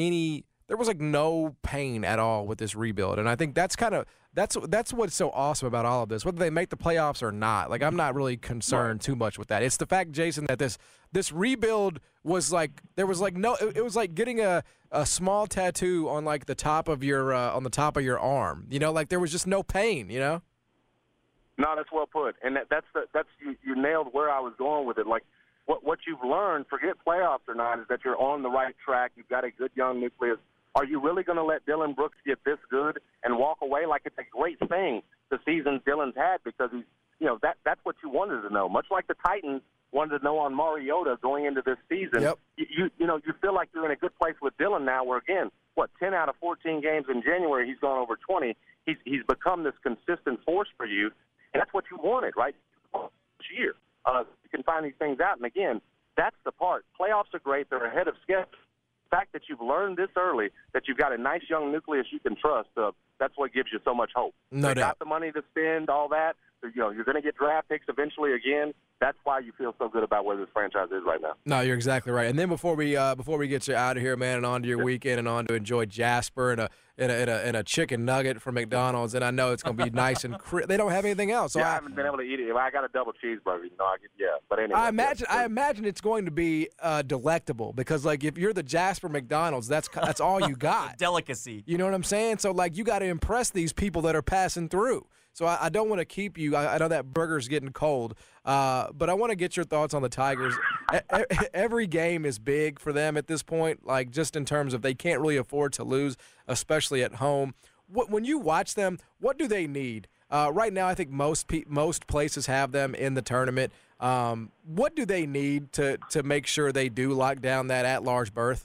no pain at all with this rebuild, and I think that's what's so awesome about all of this. Whether they make the playoffs or not, like, I'm not really concerned too much with that. It's the fact, Jason, that this rebuild was like it was like getting a small tattoo on like the top of your arm. Like there was just no pain. No, that's well put, and that's you nailed where I was going with it. Like, what you've learned, forget playoffs or not, is that you're on the right track. You've got a good young nucleus. Are you really going to let Dylan Brooks get this good and walk away? Like, it's a great thing the season Dylan's had, because he's, that's what you wanted to know. Much like the Titans wanted to know on Mariota going into this season. Yep. You feel like you're in a good place with Dylan now, where, again, 10 out of 14 games in January, he's gone over 20. He's become this consistent force for you, and that's what you wanted, right? This year. You can find these things out. And, again, that's the part. Playoffs are great. They're ahead of schedule. The fact that you've learned this early, that you've got a nice young nucleus you can trust, that's what gives you so much hope. No doubt. They got the money to spend, all that. You're going to get draft picks eventually again. That's why you feel so good about where this franchise is right now. No, you're exactly right. And then before we get you out of here, man, and on to your weekend and on to enjoy Jasper and a chicken nugget from McDonald's, and I know it's going to be nice and they don't have anything else. So I haven't been able to eat it. I got a double cheeseburger. But anyway. I imagine it's going to be delectable, because, like, if you're the Jasper McDonald's, that's all you got. Delicacy. You know what I'm saying? So, like, you got to impress these people that are passing through. So I don't want to keep you. I know that burger's getting cold, but I want to get your thoughts on the Tigers. Every game is big for them at this point, like, just in terms of they can't really afford to lose, especially at home. When you watch them, what do they need? Right now, I think most places have them in the tournament. What do they need to make sure they do lock down that at-large berth?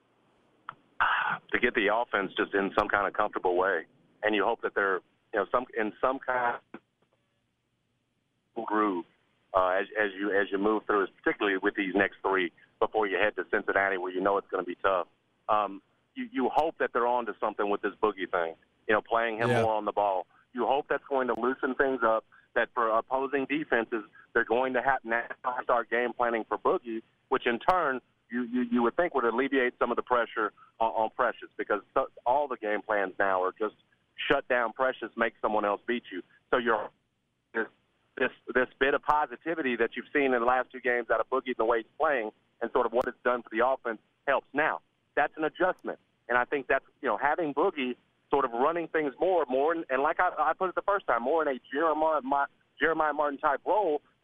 To get the offense just in some kind of comfortable way, and you hope that they're in some kind of groove as you move through, particularly with these next 3 before you head to Cincinnati, where it's going to be tough. You hope that they're on to something with this Boogie thing, playing him more on the ball. You hope that's going to loosen things up, that for opposing defenses, they're going to have now start game planning for Boogie, which in turn you would think would alleviate some of the pressure on Precious, because all the game plans now are just shut down Precious, make someone else beat you. So you're this bit of positivity that you've seen in the last 2 games out of Boogie and the way he's playing, and sort of what it's done for the offense, helps. Now, that's an adjustment, and I think that's having Boogie sort of running things more, and like I put it the first time, more in a Jeremiah Martin type role,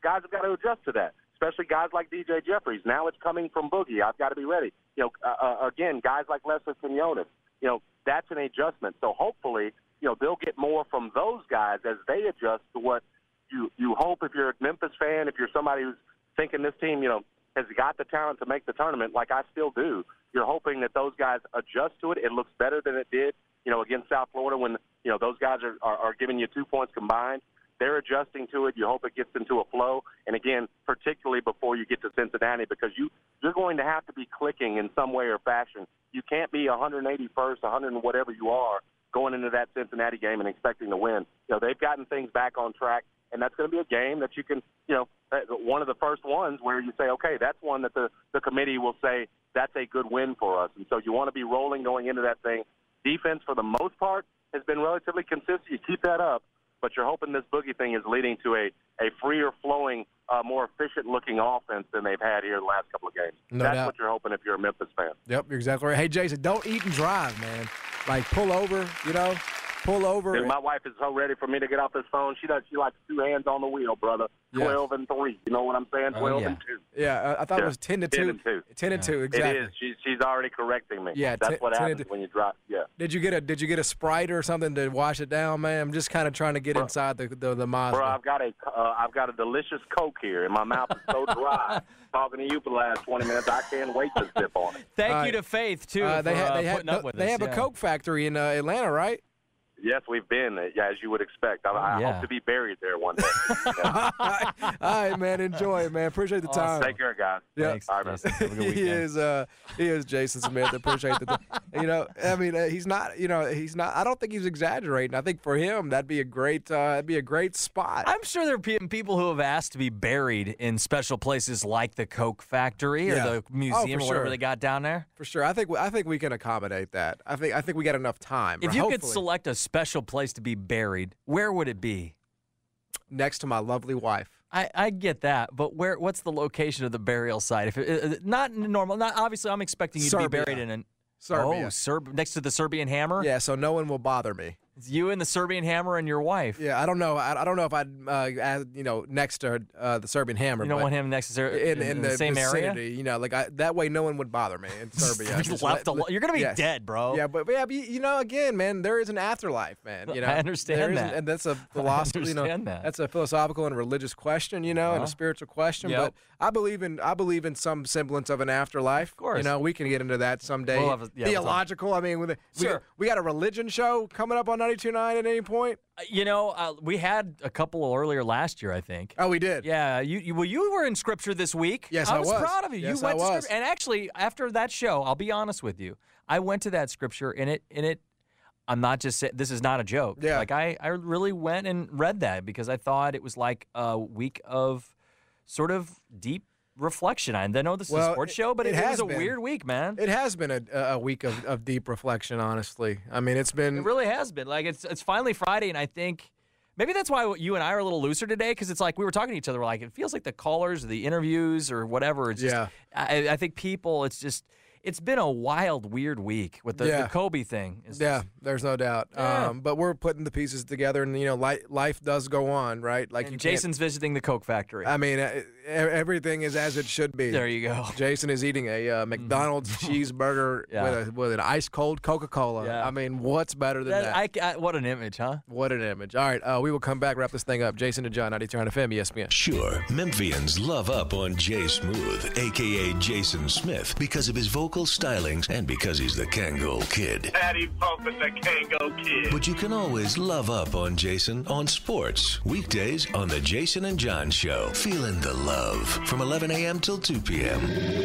guys have got to adjust to that, especially guys like DJ Jeffries. Now it's coming from Boogie. I've got to be ready. Again, guys like Leslie Quinones, that's an adjustment. So hopefully, they'll get more from those guys as they adjust to what you hope if you're a Memphis fan, if you're somebody who's thinking this team, has got the talent to make the tournament, like I still do. You're hoping that those guys adjust to it. It looks better than it did, against South Florida when, those guys are giving you 2 points combined. They're adjusting to it. You hope it gets into a flow. And, again, particularly before you get to Cincinnati, because you're going to have to be clicking in some way or fashion. You can't be 181st, 100 and whatever you are going into that Cincinnati game and expecting to win. They've gotten things back on track, and that's going to be a game that you can, one of the first ones where you say, okay, that's one that the committee will say that's a good win for us. And so you want to be rolling going into that thing. Defense, for the most part, has been relatively consistent. You keep that up, but you're hoping this Boogie thing is leading to a freer-flowing, more efficient-looking offense than they've had here the last couple of games. That's what you're hoping if you're a Memphis fan. Yep, you're exactly right. Hey, Jason, don't eat and drive, man. Like, pull over, pull over. Dude, my wife is so ready for me to get off this phone. She likes 2 hands on the wheel, brother. 12 and 3. You know what I'm saying? 12 and 2. Yeah, I thought it was 10 to 2. 10 and 2. 10 and 2, exactly. It is. She's already correcting me. Yeah, that's what happens when you drop. Yeah. Did you get a Sprite or something to wash it down, man? I'm just kind of trying to get inside the Mazda. Bro, I've got a delicious Coke here, and my mouth is so dry. Talking to you for the last 20 minutes, I can't wait to sip on it. Thank you to Faith too for putting up with us. They have a Coke factory in Atlanta, right? Yes, we've been, as you would expect. I hope to be buried there one day. All right, man. Enjoy it, man. Appreciate the time. Take care, guys. Yeah. Thanks. All right, He is Jason Smith. Appreciate the time. He's not, I don't think he's exaggerating. I think for him, that'd be a great spot. I'm sure there are people who have asked to be buried in special places like the Coke factory or the museum or whatever they got down there. For sure. I think we can accommodate that. I think we got enough time. If you could select a special place to be buried, where would it be? Next to my lovely wife. I get that, but what's the location of the burial site? If not normal, obviously I'm expecting you to be buried in Serbia. Next to the Serbian Hammer? Yeah, so no one will bother me. It's you and the Serbian Hammer and your wife. Yeah, I don't know. I don't know if I'd, next to the Serbian Hammer. You don't want him next to in the same vicinity, area? That way no one would bother me in Serbia. You're going to be dead, bro. Yeah, but again, man, there is an afterlife, man. I understand that. And that's a philosophy, that's a philosophical and religious question, and a spiritual question. Yep. But I believe in some semblance of an afterlife. Of course. We can get into that someday. Theological. We got a religion show coming up on 92.9 at any point? We had a couple earlier last year, I think. Oh, we did? Yeah. You were in Scripture this week. Yes, I was. I was proud of you. Yes, you went to Scripture. And actually, after that show, I'll be honest with you, I went to that Scripture, and it I'm not just saying, this is not a joke. Yeah. Like, I really went and read that because I thought it was like a week of sort of deep reflection. I know this is a sports show, but it was a weird week, man. It has been a week of deep reflection, honestly. It's been... It really has been. Like, it's finally Friday, and I think maybe that's why you and I are a little looser today, because it's like we were talking to each other. We're like, it feels like the callers or the interviews or whatever. It's just, I think people, it's been a wild, weird week with the Kobe thing. There's no doubt. Yeah. But we're putting the pieces together, and life does go on, right? Like Jason's visiting the Coke factory. Everything is as it should be. There you go. Jason is eating a McDonald's cheeseburger with an ice cold Coca-Cola. Yeah. What's better than that? What an image, huh? What an image. All right, we will come back, wrap this thing up. Jason and John, 92.9 FM, ESPN. Sure, Memphians love up on Jay Smooth, a.k.a. Jason Smith, because of his vocal stylings and because he's the Kangol Kid. Patty Pumpin' the Kangol Kid. But you can always love up on Jason on sports. Weekdays on The Jason and John Show. Feeling the love from 11 a.m. till 2 p.m.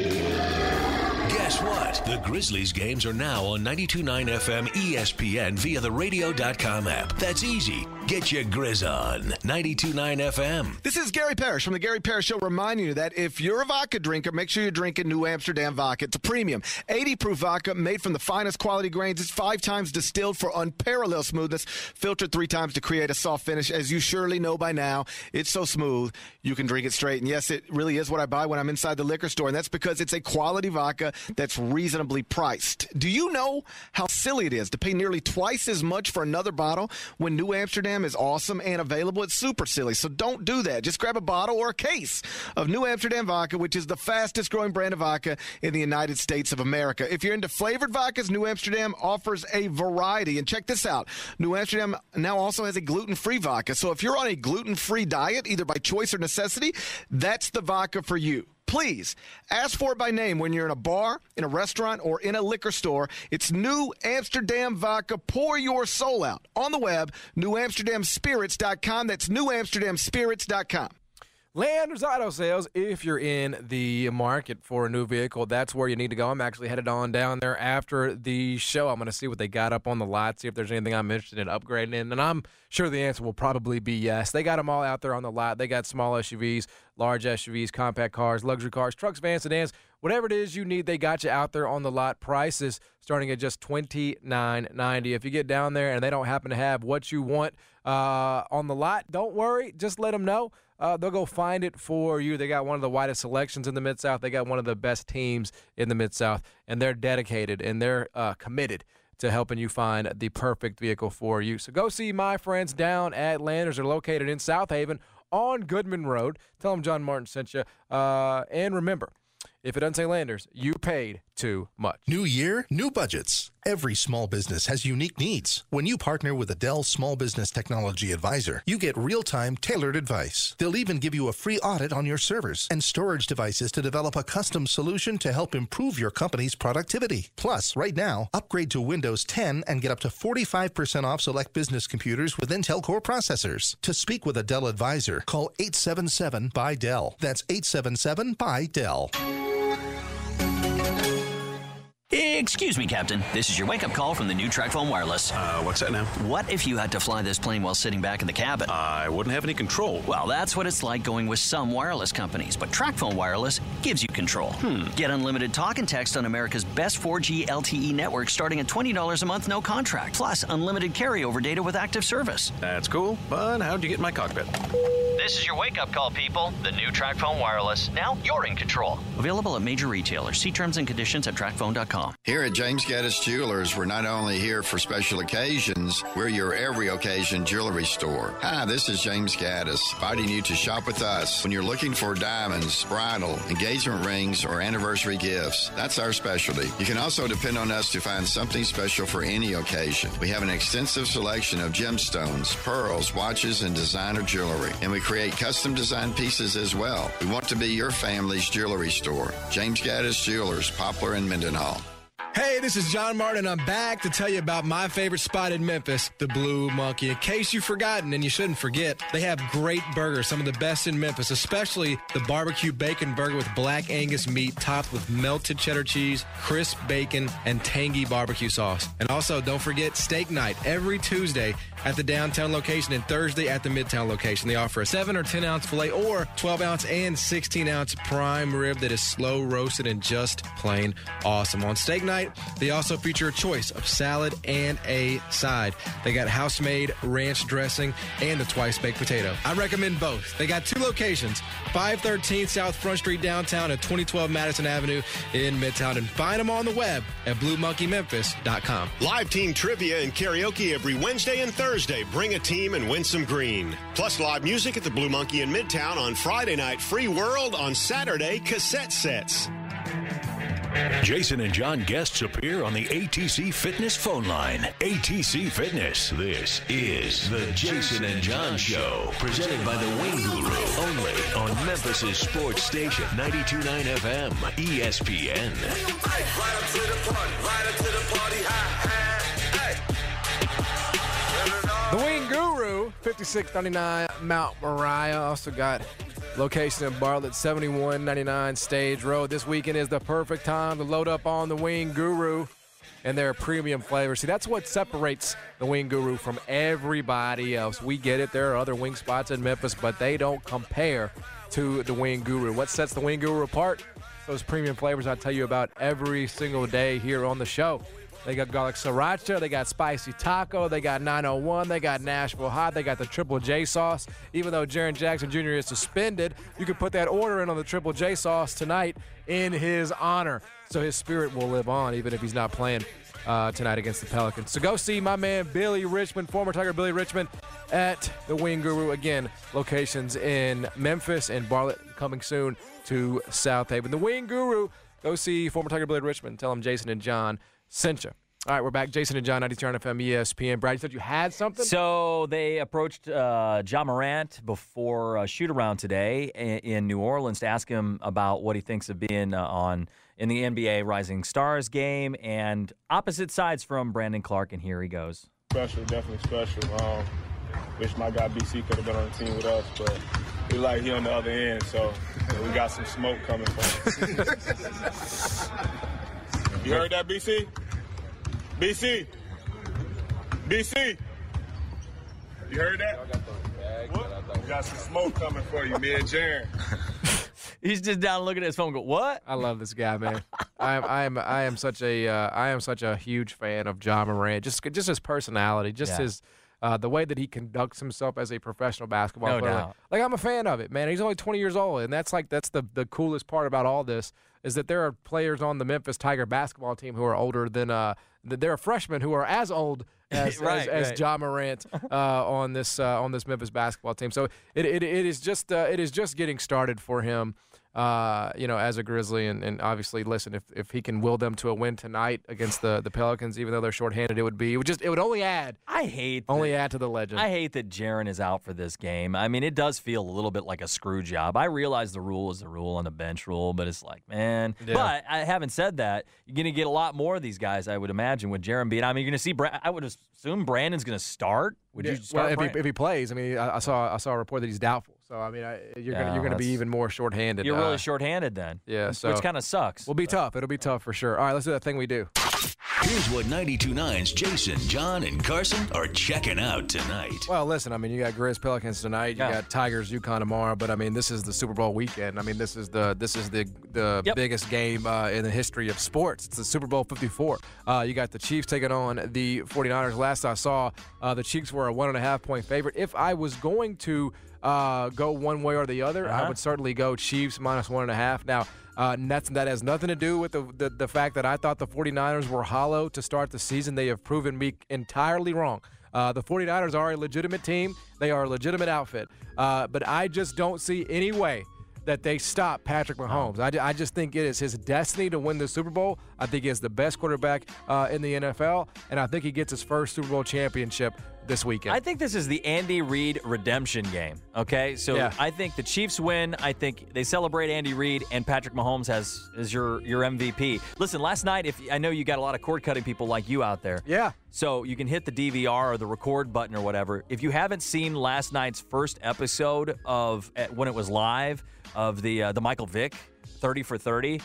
Guess what? The Grizzlies games are now on 92.9 FM ESPN via the radio.com app. That's easy. Get your Grizz on. 92.9 FM. This is Gary Parrish from the Gary Parrish Show reminding you that if you're a vodka drinker, make sure you're drinking New Amsterdam vodka. It's a premium 80-proof vodka made from the finest quality grains. It's 5 times distilled for unparalleled smoothness, filtered 3 times to create a soft finish. As you surely know by now, it's so smooth you can drink it straight. And yes, it really is what I buy when I'm inside the liquor store, and that's because it's a quality vodka that's reasonably priced. Do you know how silly it is to pay nearly twice as much for another bottle when New Amsterdam Amsterdam is awesome and available. It's super silly, so don't do that. Just grab a bottle or a case of New Amsterdam vodka, which is the fastest growing brand of vodka in the United States of America. If you're into flavored vodkas, New Amsterdam offers a variety. And check this out. New Amsterdam now also has a gluten-free vodka. So if you're on a gluten-free diet, either by choice or necessity, that's the vodka for you. Please ask for it by name when you're in a bar, in a restaurant, or in a liquor store. It's New Amsterdam Vodka. Pour your soul out. On the web, newamsterdamspirits.com. That's newamsterdamspirits.com. Landers Auto Sales, if you're in the market for a new vehicle, that's where you need to go. I'm actually headed on down there after the show. I'm going to see what they got up on the lot, see if there's anything I'm interested in upgrading in, and I'm sure the answer will probably be yes. They got them all out there on the lot. They got small SUVs, large SUVs, compact cars, luxury cars, trucks, vans, sedans, whatever it is you need, they got you out there on the lot. Prices starting at just $29.90. If you get down there and they don't happen to have what you want on the lot, don't worry. Just let them know. They'll go find it for you. They got one of the widest selections in the Mid-South. They got one of the best teams in the Mid-South, and they're dedicated and they're committed to helping you find the perfect vehicle for you. So go see my friends down at Landers. They're located in South Haven on Goodman Road. Tell them John Martin sent you. And remember, if it doesn't say Landers, you paid too much. New year, new budgets. Every small business has unique needs. When you partner with a Dell Small Business Technology Advisor, you get real-time, tailored advice. They'll even give you a free audit on your servers and storage devices to develop a custom solution to help improve your company's productivity. Plus, right now, upgrade to Windows 10 and get up to 45% off select business computers with Intel Core processors. To speak with a Dell advisor, call 877-BY-DELL. That's 877-BY-DELL. Excuse me, Captain. This is your wake-up call from the new TracFone Wireless. What's that now? What if you had to fly this plane while sitting back in the cabin? I wouldn't have any control. Well, that's what it's like going with some wireless companies, but TracFone Wireless gives you control. Get unlimited talk and text on America's best 4G LTE network starting at $20 a month, no contract. Plus, unlimited carryover data with active service. That's cool, but how'd you get in my cockpit? This is your wake-up call, people. The new TracFone Wireless. Now you're in control. Available at major retailers. See terms and conditions at TracFone.com. Here at James Gaddis Jewelers, we're not only here for special occasions, we're your every occasion jewelry store. Hi, this is James Gaddis, inviting you to shop with us when you're looking for diamonds, bridal, engagement rings, or anniversary gifts. That's our specialty. You can also depend on us to find something special for any occasion. We have an extensive selection of gemstones, pearls, watches, and designer jewelry. And we create custom design pieces as well. We want to be your family's jewelry store. James Gaddis Jewelers, Poplar and Mendenhall. Hey, this is John Martin. I'm back to tell you about my favorite spot in Memphis, the Blue Monkey. In case you've forgotten, and you shouldn't forget, they have great burgers, some of the best in Memphis, especially the barbecue bacon burger with black Angus meat topped with melted cheddar cheese, crisp bacon, and tangy barbecue sauce. And also, don't forget steak night every Tuesday at the downtown location and Thursday at the midtown location. They offer a 7 or 10 ounce filet or 12 ounce and 16 ounce prime rib that is slow roasted and just plain awesome. On steak night, they also feature a choice of salad and a side. They got house-made ranch dressing and the twice-baked potato. I recommend both. They got 2 locations, 513 South Front Street downtown and 2012 Madison Avenue in Midtown. And find them on the web at BlueMonkeyMemphis.com. Live team trivia and karaoke every Wednesday and Thursday. Bring a team and win some green. Plus live music at the Blue Monkey in Midtown on Friday night. Free World on Saturday. Cassette sets. Jason and John guests appear on the ATC Fitness phone line. ATC Fitness. This is the Jason and John Show, presented by the Wing Guru, only on Memphis' sports station, 92.9 FM, ESPN. The Wing Guru, 5699 Mount Moriah. Also got location in Bartlett, 7199 Stage Road. This weekend is the perfect time to load up on the Wing Guru and their premium flavors. See, that's what separates the Wing Guru from everybody else. We get it. There are other wing spots in Memphis, but they don't compare to the Wing Guru. What sets the Wing Guru apart? Those premium flavors I tell you about every single day here on the show. They got garlic sriracha. They got spicy taco. They got 901. They got Nashville hot. They got the Triple J sauce. Even though Jaren Jackson Jr. is suspended, you can put that order in on the Triple J sauce tonight in his honor. So his spirit will live on even if he's not playing tonight against the Pelicans. So go see my man Billy Richmond, former Tiger Billy Richmond, at the Wing Guru. Again, locations in Memphis and Bartlett, coming soon to South Haven. The Wing Guru. Go see former Tiger Billy Richmond. Tell him Jason and John sent you. All right, we're back. Jason and John, 92 FM ESPN. Brad, you said you had something? So they approached Ja Morant before a shoot-around today in New Orleans to ask him about what he thinks of being in the NBA Rising Stars game, and opposite sides from Brandon Clark, and here he goes. Special, definitely special. Wish my guy BC could have been on the team with us, but we like he on the other end, so we got some smoke coming from him. You heard that, BC? BC? BC? You heard that? What? We got some smoke coming for you, me and Jaren. He's just down looking at his phone and go, what? I love this guy, man. I am such a huge fan of Ja Morant. Just his personality, his the way that he conducts himself as a professional basketball player. Doubt. Like I'm a fan of it, man. He's only 20 years old, and that's the coolest part about all this is that there are players on the Memphis Tiger basketball team who are older than there are freshmen who are as old as Ja Morant on this Memphis basketball team. So it is just getting started for him. As a Grizzly, and obviously, listen, if he can will them to a win tonight against the Pelicans, even though they're shorthanded, it would only add. Add to the legend. I hate that Jaren is out for this game. I mean, it does feel a little bit like a screw job. I realize the rule is the rule on the bench rule, but it's like, man. Yeah. But I haven't said that. You're going to get a lot more of these guys, I would imagine, with Jaren being. I mean, you're going to see. I would assume Brandon's going to start. Would you start? Well, if he plays, I mean, I saw a report that he's doubtful. So I mean, you're going to be even more shorthanded. You're really shorthanded then. Yeah, so which kind of sucks. Will be tough. It'll be tough for sure. All right, let's do that thing we do. Here's what 92.9's Jason, John, and Carson are checking out tonight. Well, listen, I mean, you got Grizz Pelicans tonight. You got Tigers UConn tomorrow. But I mean, this is the Super Bowl weekend. I mean, this is the biggest game in the history of sports. It's the Super Bowl 54. You got the Chiefs taking on the 49ers. Last I saw, the Chiefs were a 1.5-point favorite. If I was going to go one way or the other, I would certainly go Chiefs minus 1.5. Now, that has nothing to do with the fact that I thought the 49ers were hollow to start the season. They have proven me entirely wrong. The 49ers are a legitimate team. They are a legitimate outfit. But I just don't see any way that they stop Patrick Mahomes. I just think it is his destiny to win the Super Bowl. I think he is the best quarterback in the NFL, and I think he gets his first Super Bowl championship this weekend. I think this is the Andy Reid redemption game, okay? So I think the Chiefs win. I think they celebrate Andy Reid, and Patrick Mahomes is your MVP. Listen, last night, I know you got a lot of cord-cutting people like you out there. Yeah. So you can hit the DVR or the record button or whatever. If you haven't seen last night's first episode of when it was live of the Michael Vick 30 for 30,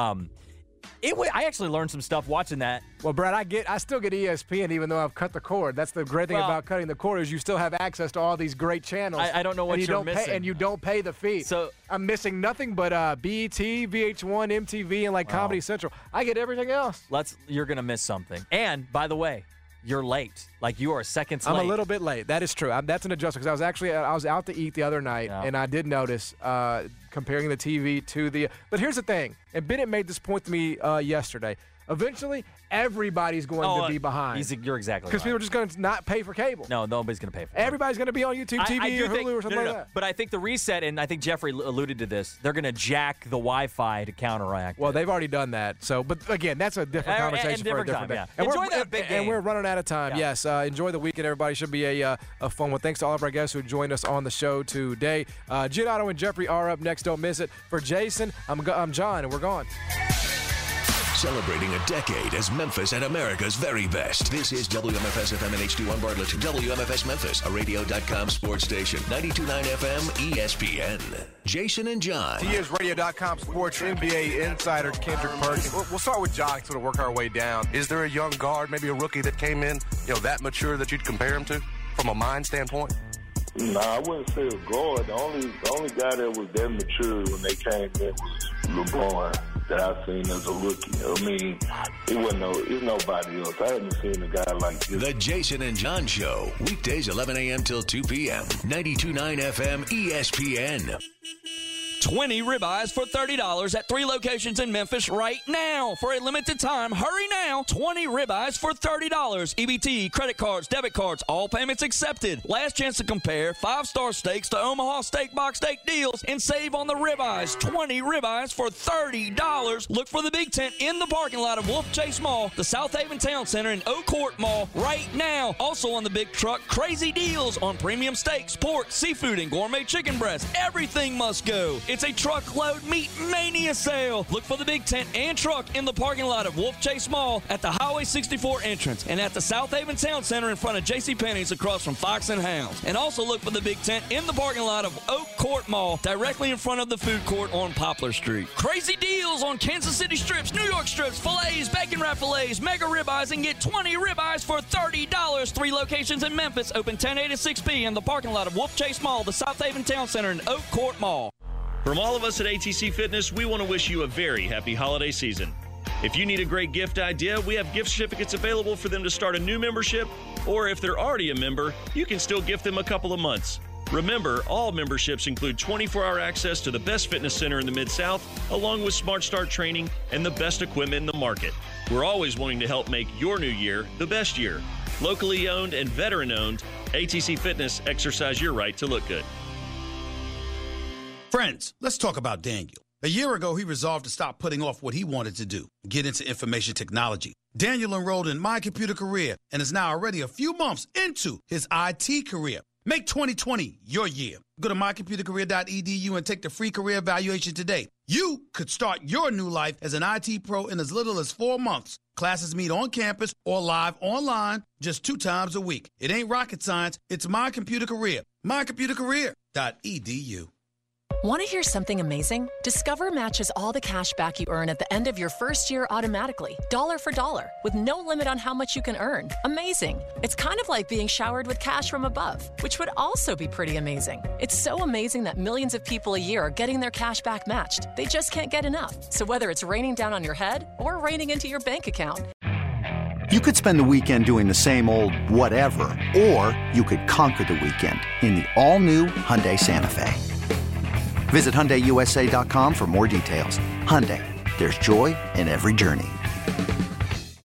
I actually learned some stuff watching that. Well, Brad, I still get ESPN even though I've cut the cord. That's the great thing about cutting the cord is you still have access to all these great channels. I don't know what you're missing. And you don't pay the fee. So I'm missing nothing but BET, VH1, MTV, and Comedy Central. I get everything else. You're going to miss something. And, by the way, you're late. Like, you are seconds late. I'm a little bit late. That is true. That's an adjustment because I was out to eat the other night, and I did notice comparing the TV to the – but here's the thing, and Bennett made this point to me yesterday. Eventually, everybody's going to be behind. You're exactly right. Because people are just going to not pay for cable. No, nobody's going to pay for it. Everybody's going to be on YouTube TV or Hulu or something like that. But I think the reset, and I think Jeffrey alluded to this, they're going to jack the Wi-Fi to counteract Well, they've already done that. So, but again, that's a different conversation for a different day. Yeah. Enjoy that big game. And we're running out of time. Yeah. Yes, enjoy the weekend, everybody. Should be a fun one. Thanks to all of our guests who joined us on the show today. Gianotto and Jeffrey are up next. Don't miss it. For Jason, I'm John, and we're gone. Celebrating a decade as Memphis at America's very best. This is WMFS-FM and HD1 Bartlett. WMFS Memphis, a radio.com sports station. 92.9 FM ESPN. Jason and John. He is radio.com sports NBA insider Kendrick Perkins. We'll start with John, sort of work our way down. Is there a young guard, maybe a rookie that came in, that mature that you'd compare him to from a mind standpoint? No, I wouldn't say a guard. The only guy that was that mature when they came in was LeBron. that I've seen as a rookie. I mean, it's nobody else. I haven't seen a guy like this. The Jason and John Show, weekdays 11 a.m. till 2 p.m. 92.9 FM ESPN. 20 ribeyes for $30 at 3 locations in Memphis right now. For a limited time, hurry now. 20 ribeyes for $30. EBT, credit cards, debit cards, all payments accepted. Last chance to compare 5-star steaks to Omaha Steak Box Steak deals and save on the ribeyes. 20 ribeyes for $30. Look for the big tent in the parking lot of Wolf Chase Mall, the South Haven Town Center, and Oak Court Mall right now. Also on the big truck, crazy deals on premium steaks, pork, seafood, and gourmet chicken breasts. Everything must go. It's a truckload meat mania sale. Look for the big tent and truck in the parking lot of Wolf Chase Mall at the Highway 64 entrance and at the South Haven Town Center in front of JCPenney's across from Fox and Hounds. And also look for the big tent in the parking lot of Oak Court Mall directly in front of the food court on Poplar Street. Crazy deals on Kansas City strips, New York strips, fillets, bacon wrap fillets, mega ribeyes, and get 20 ribeyes for $30. 3 locations in Memphis, open 10 a to 6 p. in the parking lot of Wolf Chase Mall, the South Haven Town Center, and Oak Court Mall. From all of us at ATC Fitness, we want to wish you a very happy holiday season. If you need a great gift idea, we have gift certificates available for them to start a new membership, or if they're already a member, you can still gift them a couple of months. Remember, all memberships include 24-hour access to the best fitness center in the Mid-South, along with Smart Start training and the best equipment in the market. We're always wanting to help make your new year the best year. Locally owned and veteran-owned, ATC Fitness, exercise your right to look good. Friends, let's talk about Daniel. A year ago, he resolved to stop putting off what he wanted to do, get into information technology. Daniel enrolled in My Computer Career and is now already a few months into his IT career. Make 2020 your year. Go to mycomputercareer.edu and take the free career evaluation today. You could start your new life as an IT pro in as little as 4 months. Classes meet on campus or live online just 2 times a week. It ain't rocket science. It's My Computer Career. mycomputercareer.edu. Want to hear something amazing? Discover matches all the cash back you earn at the end of your first year automatically, dollar for dollar, with no limit on how much you can earn. Amazing. It's kind of like being showered with cash from above, which would also be pretty amazing. It's so amazing that millions of people a year are getting their cash back matched. They just can't get enough. So whether it's raining down on your head or raining into your bank account. You could spend the weekend doing the same old whatever, or you could conquer the weekend in the all-new Hyundai Santa Fe. Visit HyundaiUSA.com for more details. Hyundai, there's joy in every journey.